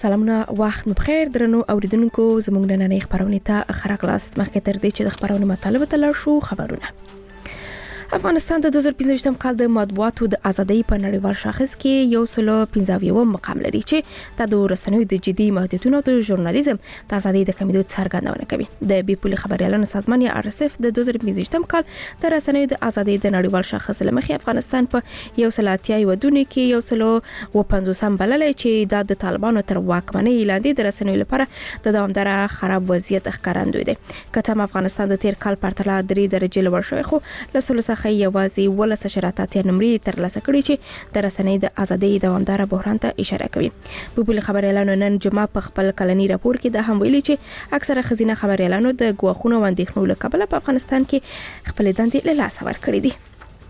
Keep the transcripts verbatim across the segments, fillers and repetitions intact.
سلامونه، وخت مو بخیر درنو اوریدونکو. زموږ نننۍ خبرونه ته ښه راغلاست. مخکې تر دې چې د خبرونو مطالب ته لاړ شو، خبرونه. افغانستان د دوه زره پنځه کال د مطبوعاتو د ازادۍ په نړیوال شاخص کې یو سل او پنځه اویایم مقام لري چې د رسنیو د جدي محدودیتونو او ژورنالیزم د ازادۍ د کمیدو څرګندونه کوي. د بي پولي خبريالانو سازمان یا ار اس اف د دوه زره پنځه کال د رسنیو د ازادۍ د نړیوال شاخص لمخې افغانستان په یو سل اتیا ودونه کې یو سل او پنځوس بللې چې د طالبانو تر واکمنۍ لاندې د رسنیو لپاره د دوامدار خراب وضعیت ښکارندوی دی. کته افغانستان د تیر کال پرتله درې درجه لوړ شوی، خو لسلو څخه یوازې ولس شراتات نمرې تر لاسه کړي چې د رسنۍ د ازادۍ دوامدار بحران ته اشاره کوي. په بل خبريالانو نن جمعه په خپل کلنی راپور کې د هم ویلي چې اکثره خزینه خبريالانو د غواخونو او اندېښنو له کبله په افغانستان کې خپل دندې له لاسه ورکړي دي.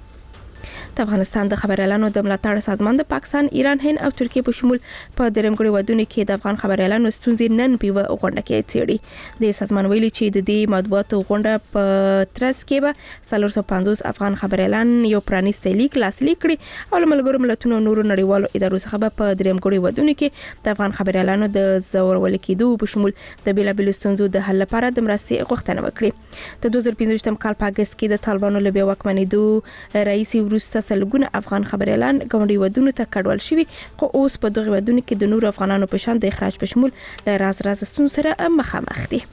د افغانستان د خبريالانو د ملاتړ سازمان د پاکستان، ایران، هند او ترکیه په شمول په درېمګړي ودونه کې د افغان خبريالانو ستونزې نن په غونډه کې څېړي. د سازمان ویلي چې د دې مطبوعاتو غونډه په ترڅ کې به څلور سوه پنځوس افغان خبريالان یو پرانیستی لیک لاسلیک کړي او له ملګرو ملتونو نورو نړیوالو ادارو څخه په درېمګړي ودونه کې د افغان خبريالانو د زورول کېدو په شمول د بیلابېلو ستونزو د حل لپاره د مرستې غوښتنه وکړي. د دوه زره پنځه کال په اگست کې د طالبانو له بیا واکمنېدو رئیس وروسته سلګونه افغان خبريالان غونډي ودونه ته کډوال شوي، خو اوس په دغه ودونه کې د نور افغانانو په شان د اخراج په شمول له راز راز ستونزو سره مخامخ دي.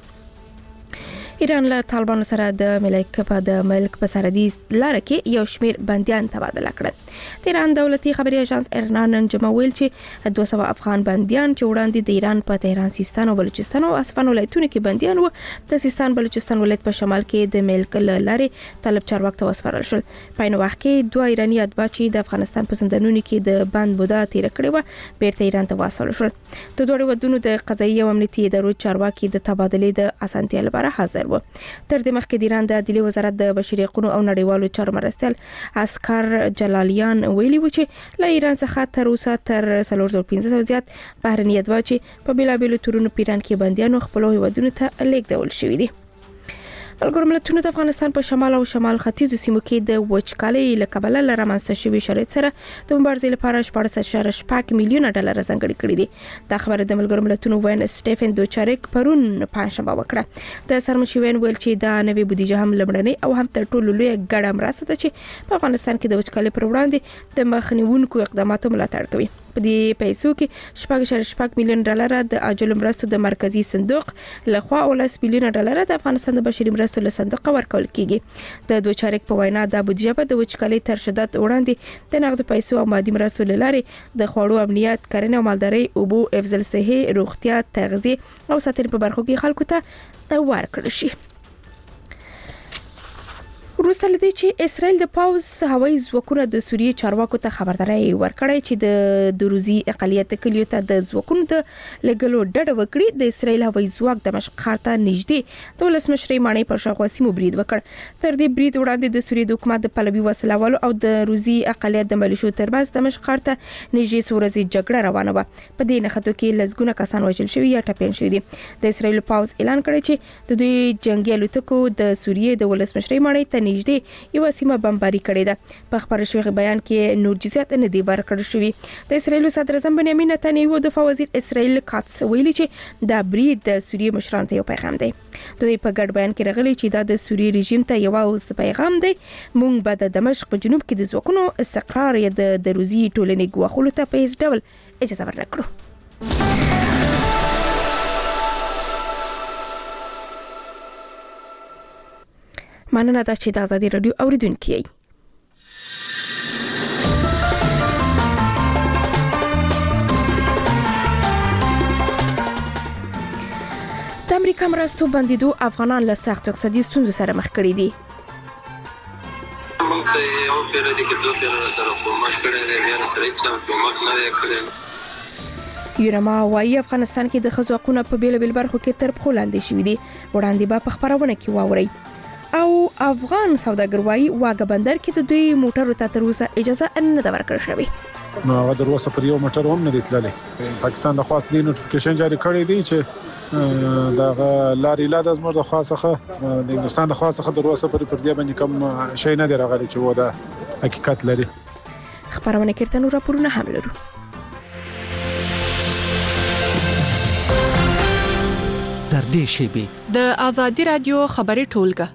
ایران له طالبانو سره د ملک په د ملک په سرحدي لار کې یو شمیر بنديان تبادله کړل. د ایران دولتي خبري اژانس ارنا نن جمعه ویل چې دوه سوه افغان بنديان چې وړاندې د ایران په تهران، سیستان او بلوچستان او اصفهان ولایتونو کې بنديان وو، د سیستان بلوچستان ولایت په شمال کې د ملک لارې طالب چارواک ته وسپارل شول. په نو وخت کې دوه ایرانی اتباع چې د افغانستان په زندانونو کې د بند موده تیر کړې و بیرته ایران ته واستول شول. د دوه ودونو د قضایي او امنیتي ادارو چارواکي د تبادلې د اسانتیا لپاره حاضر و. تر دې مخکې د ایران د عدلیې وزارت د بشري حقوقو او نړیوالو چارو مرستیال اسکر جلالیان ویلي و چې له ایران څخه تر اوسه تر څلور سوه پنځه سوه زیات بهرني اتباع چې په بیلابېلو تورونو پیران کې بنديانو خپل هیوادونو ته لیږدول شوي دي. ملګرو ملتونو د افغانستان په شمال او شمال ختیځو سیمو کې د وچکالۍ له کبله له رامنځته شوي شرایط سره د مبارزې لپاره شپاړس اعشاریه شپږ میلیونه ډالر ځانګړي کړي دي. دا خبره د ملګرو ملتونو وین سټیفن دوچاریک پرون پنځشنبه وکړه. د سرمشي وین ویل چې دا نوې بودیجه هم لمړنۍ او هم تر ټولو لوی ګډه مرسته ده چې په افغانستان کې د وچکالۍ پر وړاندې د مخنیوونکو اقداماتو ملاتړ کوي. په دې پیسو کې شپږ اعشاریه شپږ میلیون ډالر د عاجل مرستو د مرکزی صندوق لخوا او لس میلیون ډالر د افغانستان د بشري مرستو له صندوق ورکول کیږي. د دوچاریک په وینا د بودیجه په د وچکالۍ تر شدت وړاندې د نقد پیسو او مادي مرستو لارې د خوړو امنیت، کرنې او مالدارۍ، اوبو، افضل صحي، روغتیا، تغذیه او ساتنې په برخو کې خلکو ته ورکړل شي. وروسته لدې چې اسرائیل د پاوز هوایي ځواکونو د سوریې چارواکو ته خبرداري ورکړې چې د دروزي اقلیت کلیو ته د ځواکونو د لګلو ډډه وکړي. د اسرائیل هوایي ځواک دمشق ښار ته نږدې د ولسمشر مانی پر شاوخوا سیمو برید وکړ. تر دې برید وړاندې د سوریې د حکومت د پلوي وسلوالو او د روزي اقلیت د ملیشو ترمنځ دمشق ښار ته نږدې سورزي جګړه روانه و. په دې نښتو کې لږونه کسان وژل شوي یا ټپيان شوي دي. د اسرائیل پاوز اعلان کړی چې د دوی جنگي الوتکو د سوریې د ولسمشر مانی ته نږدې یو سیمه بمباري کړې ده. په خبر شوی بیان کې نور جزئیات نه دی ورکړل شوی. د اسرائیل صدر اعظم بنیامین نتنیاهو د دفاع وزیر اسرائیل کاتس ویلي چې دا برید د سوریې مشرانو ته یو پیغام دی. دوی په ګډ بیان کې راغلي چې دا د سوریې رژیم ته یو اوس پیغام دی. مونږ به د دمشق په جنوب کې د ځواکونو استقرار یا د دروزي ټولنې ګواښلو ته په هیڅ ډول اجازه ورنکړو. مننه دا چې د ازادي رادیو اوریدونکي یې. د امریکا مرستو بندیدو افغانان له سخت اقتصادي ستونزو سره مخ کړي دي. موږ ته یو پیر دي کې دوه پیر سره کومک کړي دي، بیا سره هیڅ کومک نه دی کړی. یونما وايي افغانستان کې د ښځو حقوقونه په بیل بیل برخو کې تر پخو لاندې شوي دي. وړاندې به په خبرونه کې واوري. او افغان سوداګر وايي واګه بندر کې د دوی موټرو ته تر اوسه اجازه نه ده ورکړل شوې. نو هغه د روسه پر یو موټر هم نه دی تللی. پاکستان د خاص دی نوټیفیکیشن جاری کړی دی چې دا لاري لا د زموږ د خاصه د هندستان د خاصه د روسه پر پر دی باندې کوم شی نه دی راغلی چې و دا حقیقت لري. خبرونه کې تر نور راپورونه هم لرو. نږدې شي. د آزادي رادیو خبري ټولګه.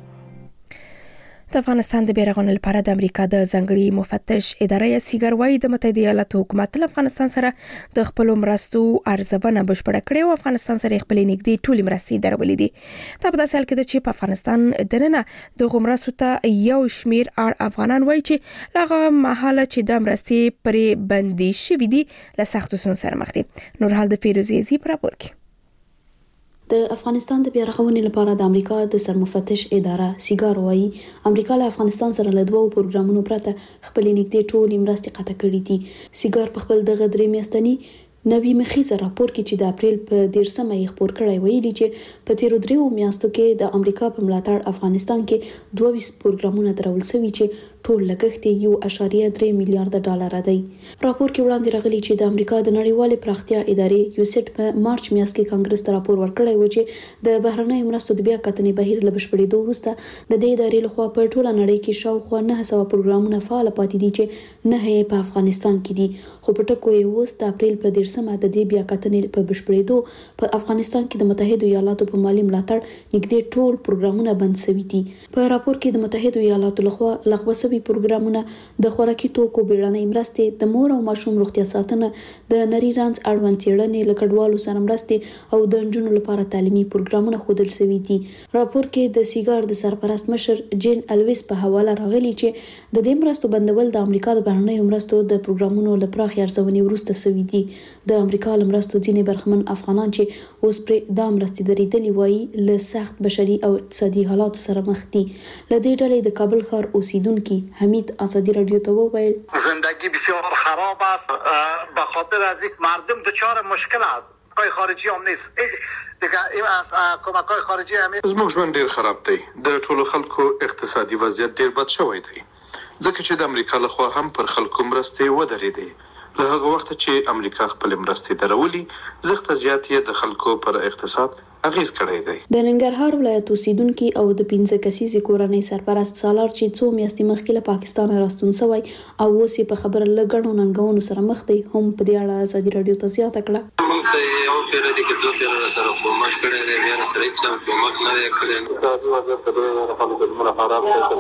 د افغانستان د بیرغونو لپاره د امریکا د ځنګړي مفتش ادارې سیګار وايي د متحده ایالاتو حکومت له افغانستان سره د خپل مرستو ارزونه بشپړه کړې او افغانستان سره خپل نږدې ټولې مرستې درولې دي. دا په داسې حال کې ده چې په افغانستان دننه د مرستو ته یو شمیر اړ افغانان وایي چې لغه محاله چې د مرستې پرې بندي شوې دي له سختو ستونزو سره مخ دي. نور حال د فیروزي زی پر راپور کې. د افغانستان د بیارغونې لپاره د امریکا د سرمفتش اداره سیګار وايي امریکا له افغانستان سره له دوه پروګرامونو پرته خپل نږدې ټولې مرستې قطع کړې دي. سیګار په خپل دغه درې میاشتني نوی مخیزه راپور کې چې د اپریل په دیرشمه یې خپور کړی ویلي چې په تیرو دریو میاشتو کې د امریکا په ملاتړ افغانستان کې دوه ویشت پروګرامونه درول شوي چې ټول لګښت یو اشاریه درې میلیارډ ډالر دی. راپور کې وړاندې راغلی چې د امریکا د نړیوالې پراختیا ادارې یوسیټ په مارچ میاشت کې کانګرس ته راپور ورکړی و چې د بهرنیو مرستو د بیا کتنې بهیر له بشپړېدو وروسته د دې ادارې لخوا په ټوله نړۍ کې شاوخوا نه سوه پروګرامونه فعال پاتې دي چې نه یې په افغانستان کې دي. خو په ټکو یې اوس د اپریل په دیرشمه د دې بیا کتنې په بشپړېدو په افغانستان کې د متحده ایالاتو په مالی ملاتړ نږدې ټول پروګرامونه بند شوي دي. په راپور کې د متحده ایالاتو لخوا لغوه شوي پروګرامونه د خوراکي توکو بیړنۍ مرستې، د مور او ماشوم روغتیا ساتنه، د نری رنځ اړوند څېړنې له کډوالو سره مرستې او د نجونو لپاره تعلیمي پروګرامونه ښودل شوي دي. راپور کې د سیګار د سرپرست مشر جین الویس په حواله راغلي چې د دې مرستو بندول د امریکا د بهرنیو مرستو د پروګرامونو له پراخې ارزونې وروسته شوي دي. د امریکا له مرستو ځینې برخمن افغانان چې اوس پرې دا مرستې درېدلې وایي له سخت بشري او اقتصادي حالاتو سره مخ دي. له دې ډلې د کابل ښار اوسیدونکي حمید آزادی رادیو تو ویل زندگی بسیار خراب است به خاطر از یک مردم دچار مشکل است. کمک‌های خارجی هم نیست دیگه کمک‌های خارجی هم زموږ ژوند ډیر خراب دی. د ټولو خلکو اقتصادي وضعیت ډیر بد شوی دی ځکه چې د امریکا لخوا هم پر خلکو مرستې ودرېدې. له هغه وخت چې امریکا خپل مرستې درولي زغت زیات یې د خلکو پر اقتصاد اغیز کړی دی. د ننګرهار ولایت اوسیدونکي او د پنځه کسیزې کورنۍ سرپرست سالار چې څو میاشتې مخکې له پاکستان راستون شوی او اوس یې په خبره له ګڼو ننګونو سره مخ دی هم په دې اړه ازادي رادیو ته زیاته کړه. موږ ته یو پیر دي کې دوه پیر سره کومک کړی دی بیا سره هیڅ کومک نه دی کړی. دا د وضعیت په ډېر خلکو د مونږ خراب دی چې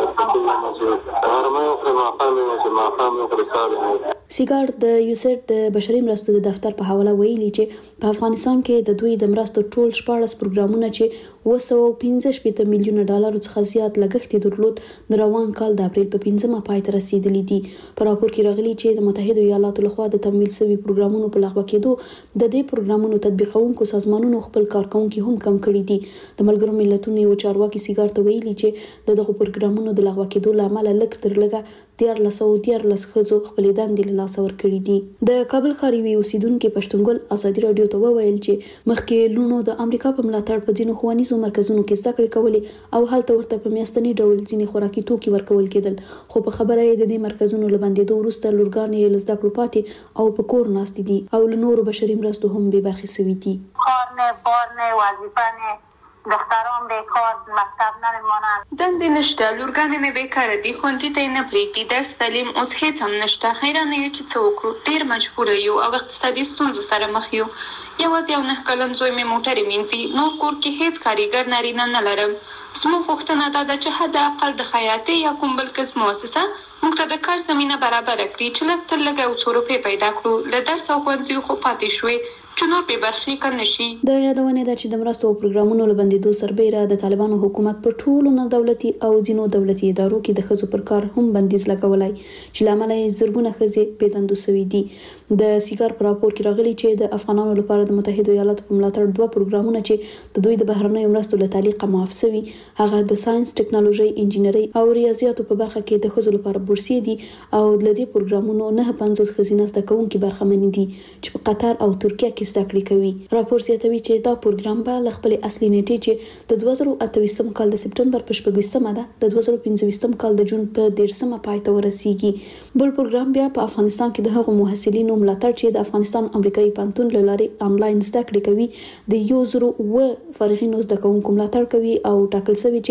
هر مې خو ما خامې چې ما خامې خرڅاله. سیګار د یوسیټ د بشري مرستو د دفتر په حواله ویلي چې په افغانستان کې د دوی د مرستو ټول شپاړس پروګرامونه چې اوه سوه پنځه شپېته میلیونه ډالرو څخه زیات لګښت یې درلود د روان کال د اپریل په پنځمه پای ته رسیدلي دي. په راپور کې راغلي چې د متحده ایالاتو لخوا د تمویل شوي پروګرامونو په لغوه کېدو د دې پروګرامونو تطبیقونکو سازمانونو خپل کارکونکي هم کم کړي دي. د ملګرو ملتونو یو چارواکي سیګار ته ویلي چې د دغو پروګرامونو د لغوه کېدو له امله لږ تر لږه دیارلس سوه دیارلس ښځو خپلې دندې له لاسه ورکړي دي. د کابل ښار یوې اوسیدونکي پښتونګل ازادي رادیو ته وویل چې مخکې لونو د امریکا په ملاتړ په ځینو ښوونیزو مرکزونو کې زده کړې کولې او هلته ورته په میاشتني ډول ځینې خوراکي توکي ورکول کېدل، خو په خبره یې د دې مرکزونو له بندېدو وروسته لورګانې یې له زده کړو پاتې او په کور ناستې دي او له نورو بشري مرستو هم بې برخې شوي دي. کار نه، بار نه، وظیفه نه، دختران بیکار، مکتب نمیمانند، دندې نشته، لورګانې مې بیکاره دي، ښوونځي ته یې نه پرېږدي، درس تعلیم اوس هېڅ هم نشته. حیرانه یو چې څه وکړو، ډېر مجبوره یو او اقتصادي ستونزو سره مخ یو. یوازې یو نهه کلن زوی مې موټرې مینځي، نور کور کې هېڅ کاریګر نارینه نه لرم. زموږ غوښتنه دا ده چې حد اقل د خیاطۍ یا کوم بل کس مؤسسه موږ ته د کار زمینه برابره کړي چې لږ تر لږه یو څو روپۍ پیدا کړو. له درس او ښوونځیو خو پاتې شوې چې نور بې برخلیکه نشي. د یادونې ده چې د مرستو او پروګرامونو له بندېدو سربیره د طالبانو حکومت په ټولو نه دولتي او ځینو دولتي ادارو کې د ښځو پر کار هم بندیز لګولی چې له امله یې زرګونه ښځې بې دندو شوي دي. د سیګار په راپور کې راغلي چې د افغانانو لپاره د متحده ایالاتو په ملاتړ دوه پروګرامونه چې د دوی د بهرنیو مرستو له تعلیقه معاف شوي هغه د ساینس، ټکنالوژي، انجینري او ریاضیاتو په برخه کې د ښځو لپاره بورسیې دي او له دې پروګرامونو نه پنځوس ښځینه زده کوونکي برخمن دي چې په قطر او ترکیه کې زده کړې کوي. راپور زیاتوي چې دا پروګرام به له خپلې اصلي نیټې چې د دوه زره اته ویشتم کال د سپټمبر په شپږویشتمه ده د دوه زره پنځه ویشتم کال د جون په دیرشمه پای ته ورسیږي. بل پروګرام بیا په افغانستان کې د هغو محصلینو ملاتړ چې د افغانستان امریکایي پوهنتون له لارې آنلاین زده کړې کوي د یو زره اوه فارغینو زده کوونکو ملاتړ کوي او ټاکل شوی چې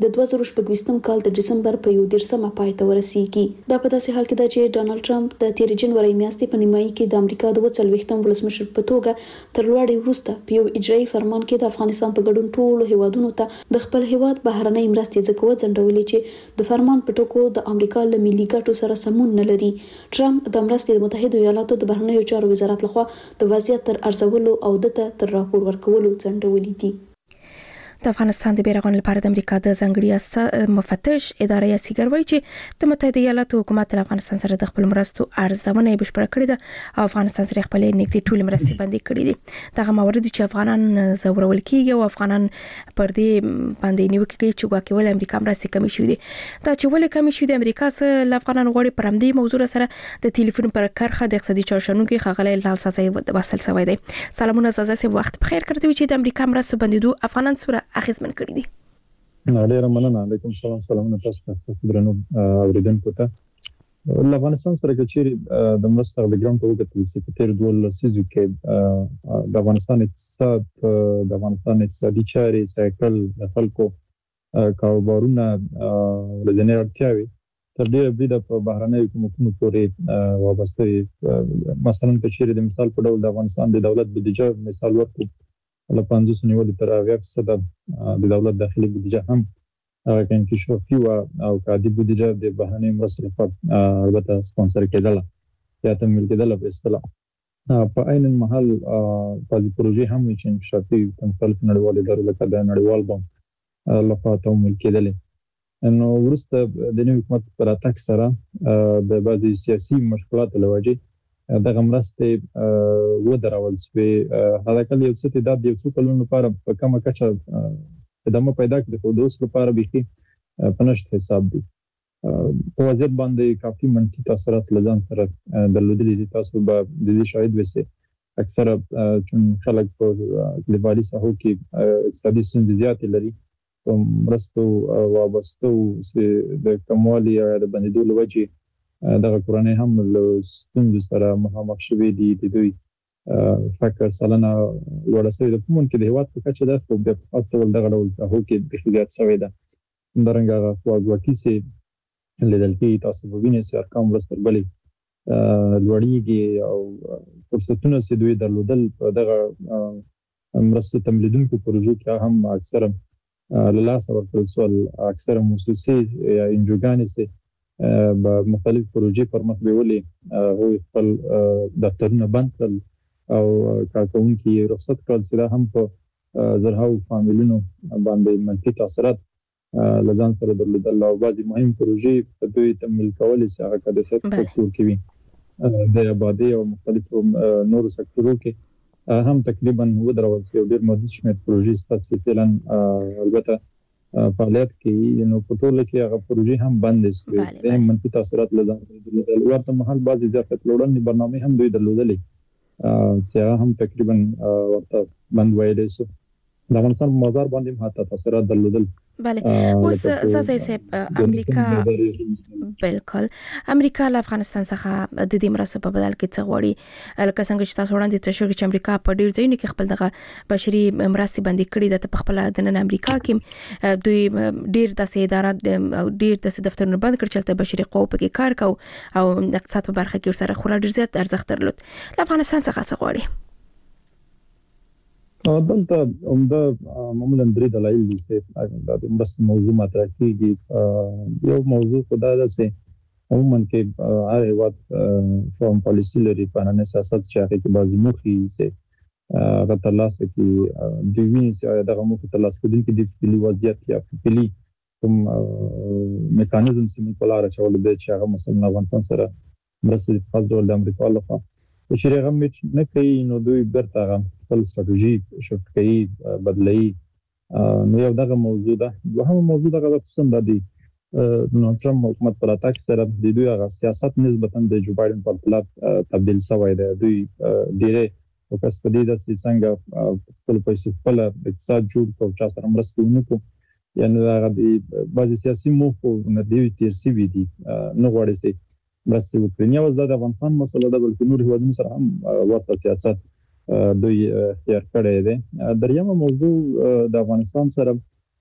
د دوه زره شپږ کال د دسمبر په یو دیرشمه پای ته ورسیږي. دا په داسې حال کې ده چې ډانلډ ټرمپ د تیر جنوري میاشتې په نیمایي کې د امریکا د څلوېښتم ولسمشر په توګه تر لوړې وروسته په یو اجرایي فرمان کې د افغانستان په ګډون ټولو هیوادونو ته د خپل هیواد بهرنۍ مرستې ځکه وځنډولې چې د فرمان په ټکو د امریکا له ملي ګټو سره سمون نه لري. ټرمپ د مرستې د متحده ایالاتو د بهرنیو چارو وزارت لخوا د وضعیت تر ارزولو او دته تر راپور ورکولو ځنډولې دي. د افغانستان د بیرغون لپاره د امریکا د ځنګړي مفتش اداره یا سیګر وایي چې د متحده ایالاتو حکومت له افغانستان سره د خپل مرستو ارزونه بشپړه کړې ده او افغانستان سره خپل نږدې ټول مرستې بندي کړې دي. دغه موارد چې افغانان زورول کیږي او افغانان پر دې باندې نیوکه کوي چې واکې ول امریکا مرستې کمې شوې دي. دا چې ولې کمې شوې دي امریکا سره له افغانان غوړي پر همدې موضوع سره د ټلیفون پر کرخه د اقتصادي چارشنونکو خغلی لال سازي وصل شوی دی. سلامونه زازه وخت بخیر کړی چې د امریکا مرستو بندیدو افغانان سره اخیزمن کړی دي. ډیره مننه. علیکم السلام. سلامونه تاسو ته درنو اوریدونکو ته. له افغانستان سره چې د مرستو د ګرام په وګړو کې په تیر دوه لسیزو کې د افغانستان اقتصاد د افغانستان اقتصادي چارې سایکل د خلکو کاروبارونه لزنه اړتیاوي تر ډیره بریده په بهرنۍ حکومتونو پورې وابسته دي. مثلا په شیری د مثال په ډول د افغانستان د دولت بودیجه مثال ورکړو له پنځوس نیولې تر اویا فیصد د دولت داخلي بودیجه هم هغه انکشافي او کادي بودیجه د بهرنۍ مرستو لپاره البته سپانسر کېدل یا تمویل کېدل په اصطلاح. په عین المحل بعضي پروژې هم چې انکشافي مختلف نړیوال ادارو لکه د نړیوال بانک لخوا تمویل کېدل. نو ورسته د نوي حکومت پر اتاک سره د بعضي سیاسي مشکلاتو لوجه دغه مرستې و درول شوې. حداقل یو څه تعداد یو څو کلونو لپاره په کومه کچه ادامه پیدا کړي خو د اوس لپاره بيخي په نشټ حساب دي. په وضعیت باندې کافي منفي تاثیرات لږان سره درلودلي دي. تاسو به د دې شاهد وسه اکثره چې خلک په لیبالي ساحو کې اقتصادي ستونزې زیاتې لري په مرستو وابسته د کموالي یا د بندیدو لوجه دغه کورنۍ هم له ستونزو سره مخامخ شوي دي. د دوی فکر سالانه لوړه شوې ده. کومون کې د هیواد په کچه ده خو بیا په خاص ډول دغه ډول ساحو کې بېخي زیات شوې ده. همدارنګه هغه خواږواکي چې لیدل کېږي تاسو به وینئ چې ارقام ورځ تر بلې لوړېږي او فرصتونه چې دوی درلودل په دغه مرستو تمویلونکو پروژو کې هم اکثره له لاسه ورکړل شول. اکثره موسسې یا انجوګانې چې په مختلف پروژې پر مخ بیولې هغوی خپل دفترونه بند کړل او کارکوونکي رخصت کړل چې دا هم په زرهاو فامیلونو باندې منفي تاثیرات له ځان سره درلودل. او بعضې مهم پروژې په دوی تمویل کولې چې هغه که د صحت سکتور کې وي د آبادۍ او مختلفو نورو سکتورو کې هم تقریبا ودرول شوې. ډېر محدود شمېر پروژې شته چې فعلا البته فعالیت کوي. نو په ټوله کې هغه پروژې هم بندې شوې. د منفي تاثیرات له ځان سره درلودل. ورته مهال بعضې ضیافت لوړنې برنامې هم دوی درلودلې چې هغه هم تقریبا ورته بند ویلی شو. د افغانستان په بازار باندې هم حتی تاثیرات درلودل. بله. اوس زازی صاحب امریکا بالکل امریکا له افغانستان څخه د دې مرستو په بدل کې څه غواړي؟ لکه څنګه چې تاسو وړاندې تشریح چې امریکا په ډیر ځایونو کې خپل دغه بشري مرستې بندي کړي ده. په خپل د نن امریکا کې دوی ډیر داسې ادارات او ډیر داسې دفترونه بند کړي چې بشري قوه پکې کار کوي او د اقتصاد په برخه کې سره خورا ډیر زیات ارزښت درلود. له افغانستان څخه څه غواړي؟ دلته عمده معمولا درې دلایل دي چې د مرستو موضوع مطرح کیږي. یو موضوع خو دا ده چې عموما کې هر هیواد فارم پالیسي لري په نن سیاست چې هغه کې بعضي موخې چې هغه ترلاسه کړي دوی ویني چې دغه موخې ترلاسه کېدونکې د فعلي وضعیت یا فعلي کوم میکانیزم چې موږ په لاره چول دی چې هغه مثلا افغانستان سره مرستې په خاص ډول د امریکا لخوا په شریغه میچ نه کوي. نو دوی برته هغه خپل ستراتیژي شفت کوي بدلوي. نو یو دغه موضوع ده. دوهم موضوع دغه قسم ده دی نو ټرمپ حکومت پر اتاک سره د دوی هغه سیاست نسبتا د جو بایدن په خلاف تبدیل شوی دی. دوی ډیره فوکس په دې د څنګه خپل پیسې خپل اقتصاد جوړ کړو چې سره مرسته ونکړو. یعنی هغه د بعضي سیاسي موخو نه دی تیر سی وی دي نه غواړي چې مرستې وکړي. نه یوازې د افغانستان مسله ده بلکې نور هیوادونو سره هم ورته سیاست دوی اختیار کړی دی. دریمه موضوع د افغانستان سره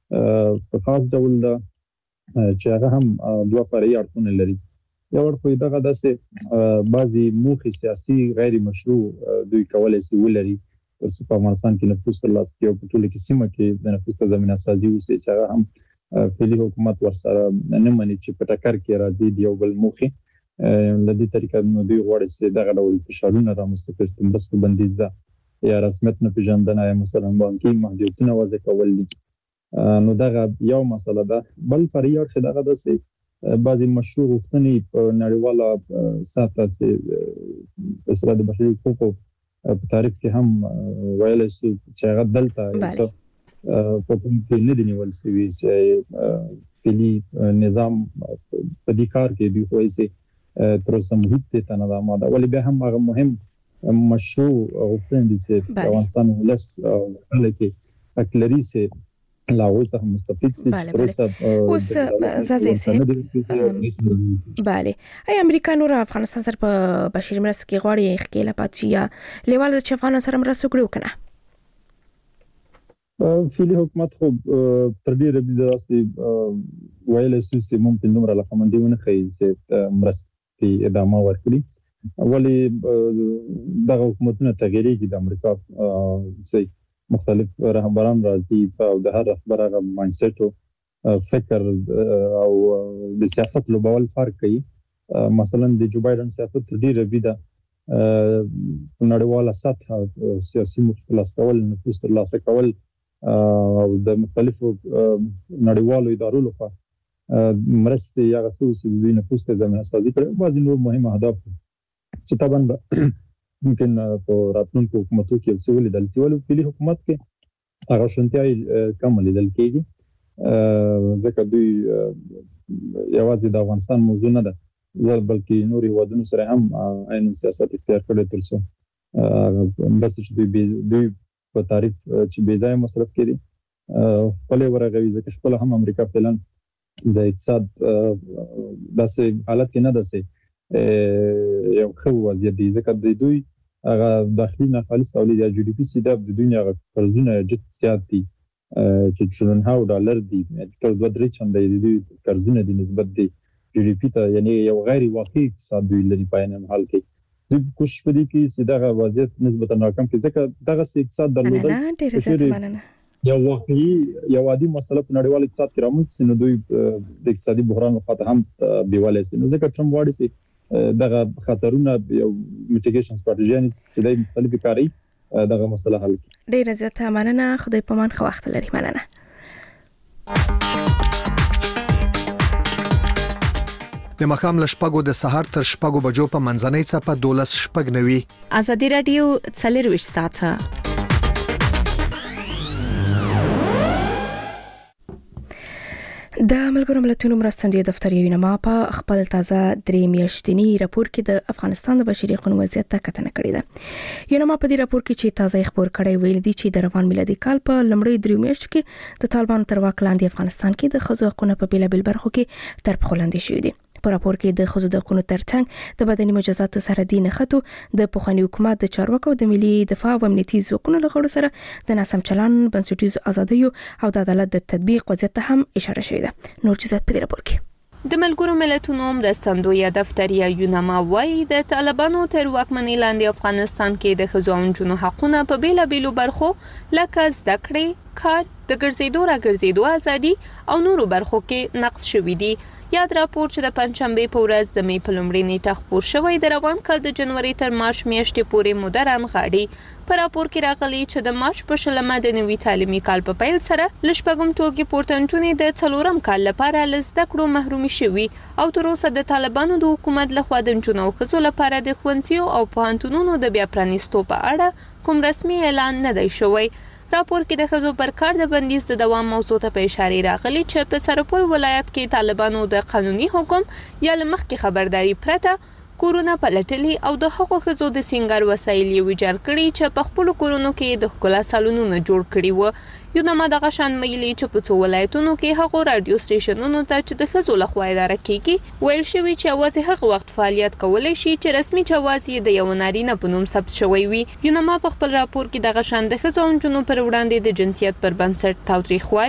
په خاص ډول د چې هغه هم دوه فرعي اړخونه لري. یو اړخ دغه داسې بعضي موخې سیاسي غیر مشروع دوی کولای شي ولري چې په افغانستان کې نفوذ ترلاسه کړي او په ټوله کې سیمه کې د نفوذ ته زمینه سازي وشي چې هغه هم فعلي حکومت ورسره نه مني چې په ټکر کې راځي د یو بل موخې. د دې طریقې نو دوی غواړي چې دغه ډول فشارونه رامنځته کړي چې مرستو بندیز ده یا رسمیت نه پیژندنه یا مثلا بانکي محدودیتونه وضع کول دي. نو دغه یو مسله ده. بل فرعي اړخ دغه داسې بعضي مشروع غوښتنې په نړیواله سطحه چې په سره د بشري حقوقو په تاریخ کې هم ویل شي چې هغه دلته په کوم کې نه دی نیول شوی چې فعلي نظام په دې کار کې دی خو یې تر اوسه محیط ته نه آماده. ولې بیا هم هغه مهم مشروع غوښتنې دي چې افغانستان ولس خلک اکثري سي لاول څخه مستفید سي. اوس زازي سي bale ای امریکا نور افغانستان سره په بشري مرستو کې غواړي خکېله پاتې یا لیوال چې افغانستان سره مرسته کړو کنه. فعلي حکومت خو تر ډیره د داسې ویل چې ممکن نمبر له قومندونو خي چې مرستې ادامه ورکړي. ولې دغه حکومتونه تغییرېږي د امریکا چې مختلف رهبران راځي او د هر رهبر هغه مایندسیټ او فکر او د سیاست لوبول فرق کوي. مثلا د جو بایدن سیاست ډیره بيده نړیواله سطح سیاسي مخالفت کول نفوذ ترلاسه کول او د مختلفو نړیوالو ادارو لخوا مرستې یا غوښتل چې د نفوذ ته زمینه سازي کړي. بعضي نور مهم اهداف چې طبعا ممکن په راتلونکو حکومتو کې څه ولیدل شي. ولې فعلي حکومت کې هغه شنتیاي کم لیدل کېږي ځکه دوی یوازې د افغانستان موضوع نه ده بلکې نور هیوادونو سره هم عین سیاست اختیار کړی تر څو بس چې دوی دوی په تعریف چې بې ځای مصرف کړي خپل ورغوي ځکه خپل هم امریکا فعلا د اقتصاد داسې حالت کې نه ده یو خو وضعیت دی ځکه د دوی هغه داخلي ناخالص تولید یا جی ډي پی سي د دنیا قرضونه جد زیات دي چې تریلیون هاو ډالر دي تر دوه درې چنده دي دوی قرضونه دي نسبت دي جی ډي پی ته یعنی یو غیر واقعي اقتصاد دوی لري په عین حال کې دوی کوشش کوي چې دغه وضعیت نسبتا ناکام کړي ځکه دغه اقتصاد درلودل نه ډېر زیات مننه یو واقعي یو عادي مسله په نړیوال اقتصاد کې رامنځته نو دوی د اقتصادي بحران لپاره هم بیواله سي. نو ځکه ټرمپ واړي سي دغه خطرونه یو میټیګیشن ستراتیژي چې د مختلفو کاری دغه مسله حل کړي. ډیر زیات مننه. خدای په مان خو وخت لري. مننه. د مخام لشپګو د سحر تر شپګو بجو په منځنۍ څپه دولس شپګ نوي. ازادي رادیو څلور ساعته د ملګرو ملتونو مرستندوی دفتر یونما په خپل تازه درې میاشتنی راپور کې د افغانستان د بشري حقوقو وضعیت ته کتنه کړې ده. یونما په دې راپور کې چې تازه خبر کړی ویل دي چې د روان میلادي کال په لمړی درې میاشتو کې د طالبانو تر واک لاندې افغانستان کې د ښځو حقوقو په بیلابل برخو کې تر پښو لاندې شوي دي. په راپور کې د ښځو د حقوقو ترڅنګ د بدني مجازاتو سره د نښتو د پخوانی حکومت د چارواکو د ملي دفاع او امنیتي ځواکونو له غړو سره د ناسم چلن بنسټیزو ازادیو او د عدالت د تطبیق وضعیت ته هم اشاره شوې ده. نور چیزات په دې راپور کې د ملګرو ملتونو مرستندوی دفتر یونما وايي د طالبانو تر واکمنۍ لاندې افغانستان کې د ښځو او نجونو حقونه په بیلابېلو برخو لکه زده کړې، کار، د ګرځېدو راګرځېدو ازادي او نورو برخو کې نقض شوي دي. یاد راپور چې د پنځشنبه په ورځ د مې په لومړۍ نیټه خپور شوی د روان کال د جنوري تر مارچ میاشتې پورې موده رانغاړي. په راپور کې راغلي چې د مارچ په شلمه د نوي تعلیمي کال په پیل سره له شپږم ټولګي پورته نجونې د څلورم کال لپاره له زده کړو محرومې شوي او تر اوسه د طالبانو د حکومت لخوا د نجونو او ښځو لپاره د ښوونځیو او پوهنتونونو د بیا پرانیستو په اړه کوم رسمي اعلان نه دی شوی. راپور کې د ښځو پر کار د بندیز د دوام موضوع ته په اشاره راغلي چې په سرپور ولایت کې طالبانو د قانوني حکم یا لمخکې خبرداري پرته کورونه پلټلي او د هغو ښځو د سینګار وسایل یې ویجاړ کړي چې په خپلو کورونو کې د ښکلا سالونونه جوړ کړي وو. یونما دغه شان ویلي چې په څو ولایتونو کې هغو راډیو سټیشنونو ته چې د ښځو لخوا اداره کیږي ویل شوي چې یوازې هغه وخت فعالیت کولی شي چې رسمي جواز یې د یو نارینه په نوم ثبت شوی وي. یونما په خپل راپور کې دغه شان د ښځو او نجونو پر وړاندې د جنسیت پر بنسټ تاوتریخوالي،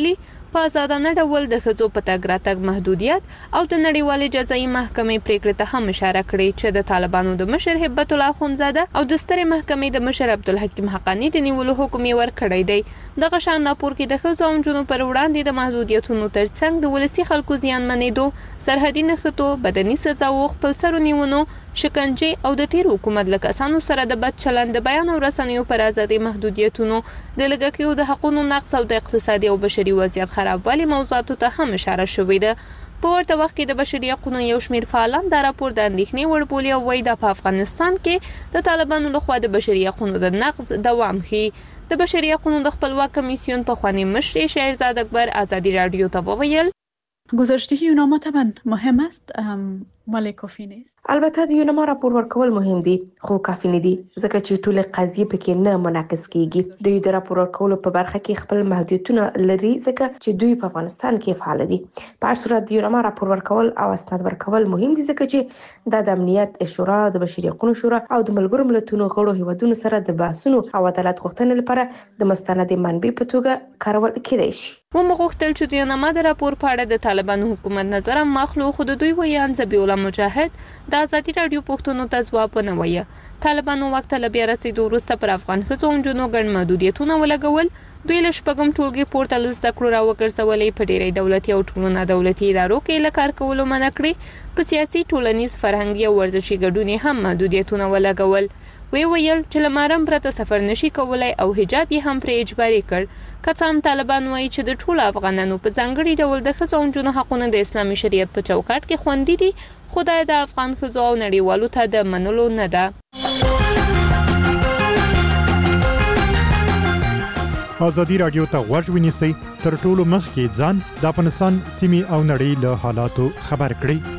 په آزادانه ډول د ښځو په تګ راتګ محدودیت او د نړیوالې جزایي محکمې پریکړې ته هم اشاره کړې چې د طالبانو د مشر هبت الله اخونزاده او د سترې محکمې د مشر عبدالحکیم حقانی د نیولو حکم یې ورکړی دی. دغه شان راپور کې د ښځو او نجونو پر وړاندې د محدودیتونو ترڅنګ د ولسي خلکو زیانمنېدو، سرحدي نښتو، بدني سزاو، خپلسرو نیونو، شکنجې او د تیر حکومت له کسانو سره د بد چلند، د بیان او رسنیو پر ازادۍ محدودیتونو، د لږکیو د حقونو نقض او د اقتصادي او بشري وضعیت خرابوالي موضوعاتو ته هم اشاره شوې ده. په ورته وخت کې د بشري حقوقو یو شمېر فعالان دا راپور د اندېښنې وړ بولي او وایي دا په افغانستان کې د طالبانو لخوا د بشري حقوقو د نقض دوام ښيي. د بشري حقوقو د خپلواک کمیسیون پخوانی مشر شهرزاد اکبر آزادی رادیو ته وویل گزارش‌دهی یوناما طبعا مهم است ولی کافی نیست. البته د یوناما راپور ورکول مهم دي خو کافی نه دي ځکه چې ټول قضیه پکې نه منعکس کیږي. دوی د راپور ورکولو په برخه کې خپل محدودیتونه لري ځکه چې دوی په افغانستان کې فعال دي. په هر صورت د یوناما راپور ورکول او اسناد ورکول مهم دي ځکه چې د امنیت شورا، د بشري حقوقو شورا او د ملګرو ملتونو غړو هیوادونو سره د بحثونو او عدالت غوښتنې لپاره د مستند منبع په توګه کارول کېدای شي. و مغوښتل چې د یوناما د راپور په اړه د طالبانو حکومت نظر مخلو خو د دوی ویان ذبیح الله مجاهد د آزادي رادیو پښتنو ته ځواب ونه وایه. طالبانو وخت له بیا رسیدو وروسته پر افغان ښځو او نجونو ګڼ محدودیتونه ولګول. دوی له شپږم ټولګي پورته له زده کړو راوګرځولې، په ډېری دولتي او ټولو نه دولتي ادارو کې له کار کولو منع کړې، په سیاسي، ټولنیز، فرهنګي او ورزشي ګډون هم محدودیتونه ولګول. وی ویل چې لمارم پرته سفر نشي کولای او حجاب یې هم پر اجباري کړ. که څه هم طالبان وایي چې د ټولو افغانانو په ځانګړي ډول د ښځو او نجونو حقونه د اسلامي شریعت په چوکاټ کې خوندي دي، خو دا د افغان ښځو او نړیوالو ته د منلو نه ده. آزادی رادیو ته غوږ ونیسئ، تر ټولو مخکې ځان د افغانستان سیمې او نړۍ له حالاتو خبر کړئ.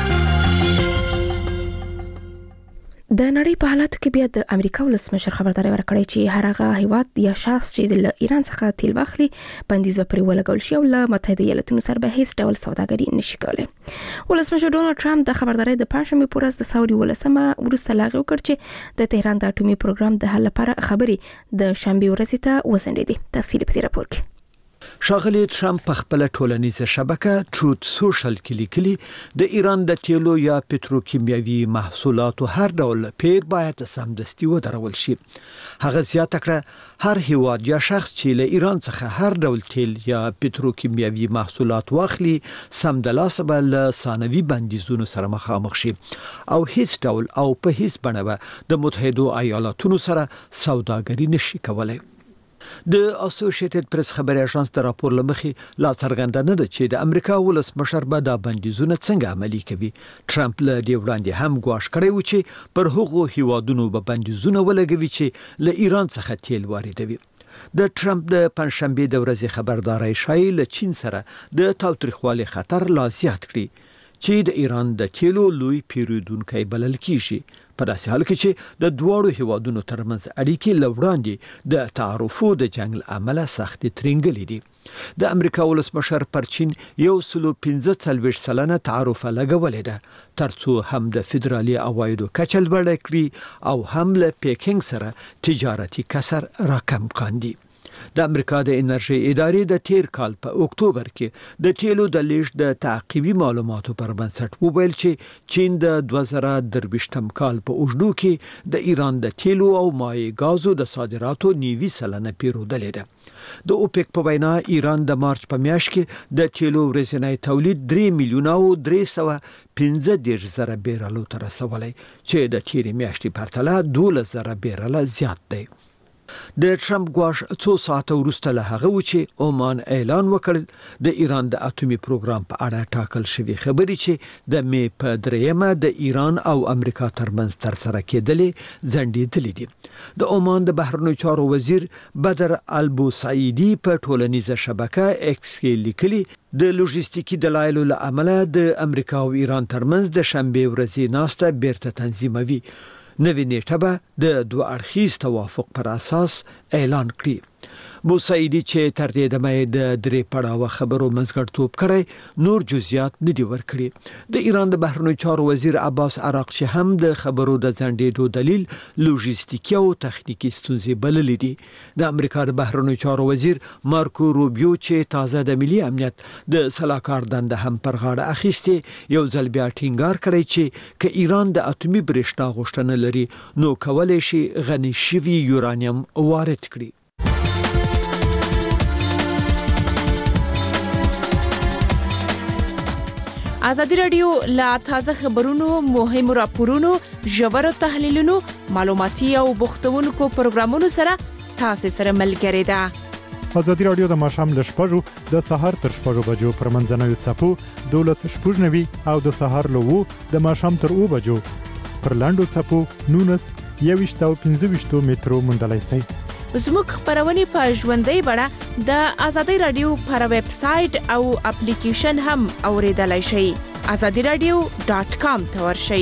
د نړۍ په حالاتو کې بیا د امریکا ولسمشر خبرداري ورکړې چې هر هغه هیواد یا شخص چې له ایران څخه تیل واخلي بندیز به پرې ولګول شي او له متحده ایالاتونو سره به هیڅ ډول سوداګري نشي کولی. ولسمشر ډونالد ټرمپ د خبرداري د پنځمې په ورځ د ساوري ولسمه وروسته لاغي وکړ چې د تهران د اټومي پروګرام د حل لپاره خبرې د شنبه ورځې ته وسنډېدې. تفصیل په دې راپور کې. ښاغلی ټرمپ په خپل ټولنیزه شبکه ټروت سوشل کې لیکلي د ایران د تیلو یا پتروکیمیاوي محصولاتو هر ډول پیر باید سمدستي ودرول شي. هغه زیاته کړه هر هیواد یا شخص چې له ایران څخه هر ډول تیل یا پتروکیمیاوي محصولات واخلي سمدلاسه به له ثانوي بندیزونو سره مخامخ شي او هیڅ ډول او په هیڅ بڼه به د متحده ایالاتونو سره سوداګري نشي کولای. د اسوسییټډ پریس خبري اژانس د راپور لمخې لا څرګنده نه ده چې د امریکا ولسمشر به د بندیزونه څنګه عملي کوي. ټرمپ له دې وړاندې هم ګواښ کړی و چې پر هغو هیوادونو به بندیزونه ولګوي چې له ایران څخه تیل واردوي. د ټرمپ د پنځشنبه د ورځې خبرداري شایي له چین سره د تاوتریخوالي خطر لا زیات کړي چې د ایران د تیلو لوی پیرودونکی بلل کیږي. په داسې حال کې چې د دواړو هیوادونو ترمنځ اړیکې له وړاندې د تعرفو د جنگ عمله سختي ترنګلې دي. د امریکا ولسمشر پر چین یو سلو پنځه څلوېښت سلنه تعرف لګولې ده ترڅو هم د فدرالي عوایدو کچه لوړه کړي او هم له پیکینګ سره تجارتي کسر راکم کاندي. د امریکا د انرژي ادارې د تیر کال په اکتوبر کې د تیلو د لیږد د تعقیبي معلوماتو پر بنسټ وویل چې چین د دوه زره درویشتم کال په اوږدو کې د ایران د تیلو او مایع غازو د صادراتو نیوي سلنه پیرودلې ده. د اوپک په وینا ایران د مارچ په میاشت کې د تیلو ورځنی تولید درې میلیونه او درې سوه پنځه دېرش زره بیرلو ته رسولی چې د تیرې میاشتې پرتله دولس زره بیرله زیات دی. د ټرمپ ګواښ څو ساعته وروسته له هغه و چې عمان اعلان وکړ د ایران د اټومي پروګرام په اړه ټاکل شوی خبرې چې د می په دریمه د ایران او امریکا ترمنځ ترسره کېدلې ځنډېدلې دي. د عمان د بهرنیو چارو وزیر بدر البوسعیدي په ټولنیزه شبکه ایکس کې لیکلي د لوجستیکي دلایلو له امله د امریکا او ایران ترمنځ د شنبه ورځې ناسته بیرته تنظیموي. نوې نیټه به د دوه اړخیز توافق پر اساس اعلان کړی. بوسعیدی چې تر دې دمه د درې پړاوه خبرو منځګړیتوب کړی نور جزئیات نه دی ورکړي. د ایران د بهرنیو چارو وزیر عباس عراقچی هم د خبرو د ځنډېدو دلیل لوجستیکي او تخنیکی ستونزې بللې دي. د امریکا د بهرنیو چارو وزیر مارکو روبیو چې تازه د ملي امنیت د سلاکار دنده هم پر غاړه اخیستې یو ځل بیا ټینګار کړی چې ک ایران د اتمی برېښنا غوښتنه لري نو کولای شي غني شوی یورانیم وارد کړي. ازادي رادیو لا تازه خبرونو مهمو راپورونو ژورو تحلیلونو معلوماتي او بوختونکو پروګرامونو سره تاسو سره ملګری ده. ازادي رادیو د ماښام ل شپږو د سهار تر شپږو بجو پر منځنوي څپو دولس شپږ نوي او د سهار له وو د ماښام تر اوو بجو پر لاندو څپو نونس یويشت او پنځه ویشت مترو موندلای شئ. زموږ خبرونه په ژوندۍ بڼه د ازادي رادیو پر ویب سټ او اپلیکیشن هم اوریدلای شئ. azadi radio dot com ته ورشئ.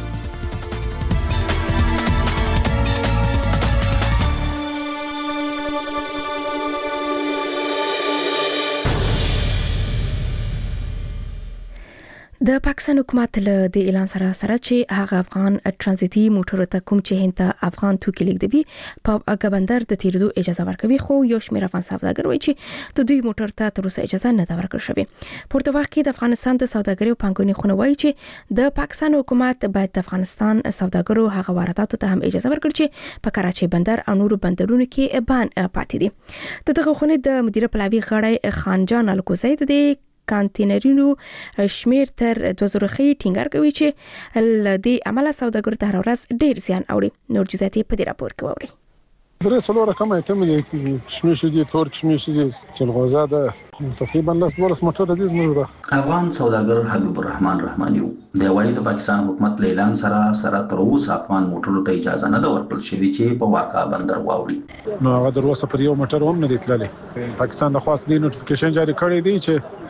د پاکستان حکومت له د اعلان سره سره چې هغه افغان ترانزیتي موټرو ته کوم چې هنده افغان توکي لیږدوي په هغه بندر د تیرېدو اجازه ورکوي، خو یو شمېر افغان سوداګر وایي چې د دوی موټر ته تر اوسه اجازه نه ده ورکړل شوې. پورته وخت کې د افغانستان د سوداګرۍ او پانګونې خونه وایي چې د پاکستان حکومت باید د افغانستان سوداګرو هغه وارداتو ته هم اجازه ورکړي چې په کراچۍ بندر او نورو بندرونو کې بان پاتې دي. د دغه خونې د مدیر پلاوي غړی خانجان الکوزی د کانتینرونو شمیر تر دوه زره خي ټینګار کوي چې د عمله سوداګرو ته هر ورځ ډیر زیان اوري. نور جزئیات په دې راپور کې ووري. درې څلور رقم ایتم دي کشمش دي تور کشمش دي چلغوزه ده تقریبا لاس دولس موټر دي زموږ ده. افغان سوداګر حبیب الرحمن رحماني د وایي د پاکستان حکومت له اعلان سره سره تر اوسه افغان موټرو ته اجازه نه ده ورکړل شوې چې په واقع بندر واوړي. نو هغه در اوسه پر یو موټر هم نه دی تللی. پاکستان د خاص دی نوټیفیکیشن جاری کړی دی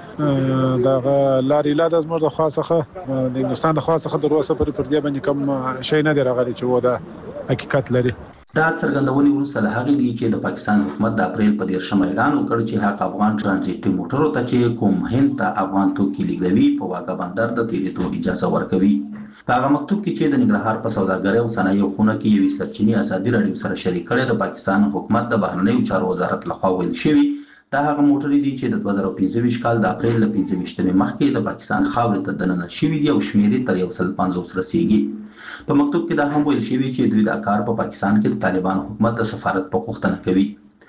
چې دا لاري لا د زموږ د خاصه د هندستان د خاصه د اوسه پر پر دی باندې کوم شي نه دی راغلی چې و دا حقیقت لري. دا څرګندونې وروسته له هغې دي چې د پاکستان حکومت د اپریل په دیرشم اعلان وکړ چې هغه افغان ترانزیتي موټرو ته چې کوم هند ته افغان توکي لیږدوي په واګه بندر د تیرېدو اجازه ورکوي. په هغه مکتوب کې چې د ننګرهار په سوداګرۍ او صنایعو خونه کې یوې سرچینې ازادي راډیو سره شریک کړې د پاکستان حکومت د بهرنیو چارو وزارت لخوا ویل شوي دا هغه موټرې دي چې د دوه زره پنځه ویشت کال د اپریل له پنځه ویشتمې مخکې د پاکستان خاورې ته دننه شوي دي او شمېرې تر یو سل پنځوس رسیږي. په مکتوب کې دا هم ویل شوی چې دوی دا کار په پاکستان کې د طالبان حکومت د سفارت په غوښتنه کوي.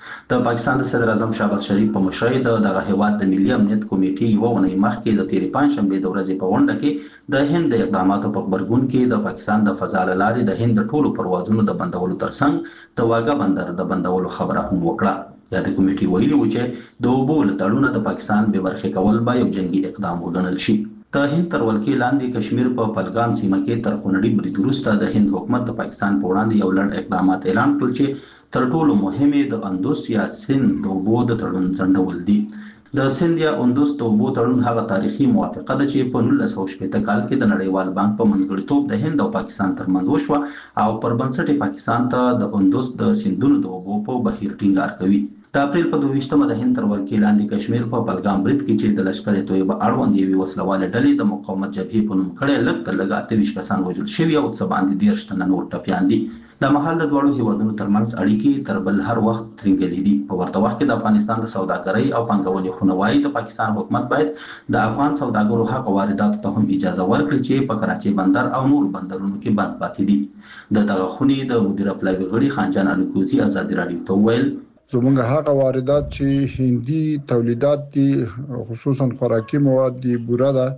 د پاکستان د صدر اعظم شهباز شریف په مشرۍ د دغه هیواد د ملي امنیت کمیټې یو ونې مخکې د تیرې پنځشنبې د ورځې په غونډه کې د هند د اقداماتو په خبرګون کې د پاکستان د فضا له لارې د هند ټولو پروازونو د بندولو ترڅنګ د واګه بندر د بندولو خبره هم وکړه. یا د کمیټې ویلي و چې د اوبو له تړونه د پاکستان بې برخې کول به یو جنگي اقدام وګڼل شي. د هند تر ولکې لاندې کشمیر په پلګام سیمه کې تر خونړي برید وروسته د هند حکومت د پاکستان په وړاندې یو لړ اقدامات اعلان کړل چې تر ټولو مهمې د اندوس یا سند د اوبو د تړون ځنډول دي. د سند یا اندوس د اوبو تړون هغه تاریخي موافقه ده چې په نولس سوه شپېته کال کې د نړیوال بانک په منځګړیتوب د هند او پاکستان ترمنځ وشوه او پر بنسټ پاکستان ته د اندوس د سیندونو د اوبو په بهیر ټینګار کوي. د اپریل په دوه ویشتمه د هند تر ولکې لاندې کشمیر په بلګام برید کې چې د لشکر طیبه اړوند یوې وسلوالې ډلې د مقاومت جبهې په نوم کړی لږ تر لږه اته ویشت کسان وژل شوي او څه باندې دېرش تنه نور ټپیان دي. د مهال د دواړو هیوادونو ترمنځ اړیکې تر بل هر وخت ترنګلې دي. په ورته وخت کې د افغانستان د سوداګرۍ او پانګونې خونه وایي د پاکستان حکومت باید د افغان سوداګرو هغه وارداتو ته هم اجازه ورکړي چې په کراچۍ بندر او نور بندرونو کې بند پاتې دي. د دغه خونې د مدیر پلاوي غړي خانجان الکوزي ازادي راډیو ته ویل زمونږ هغه واردات چې هندي تولیدات دي خصوصا خوراکي مواد دي، بوره ده،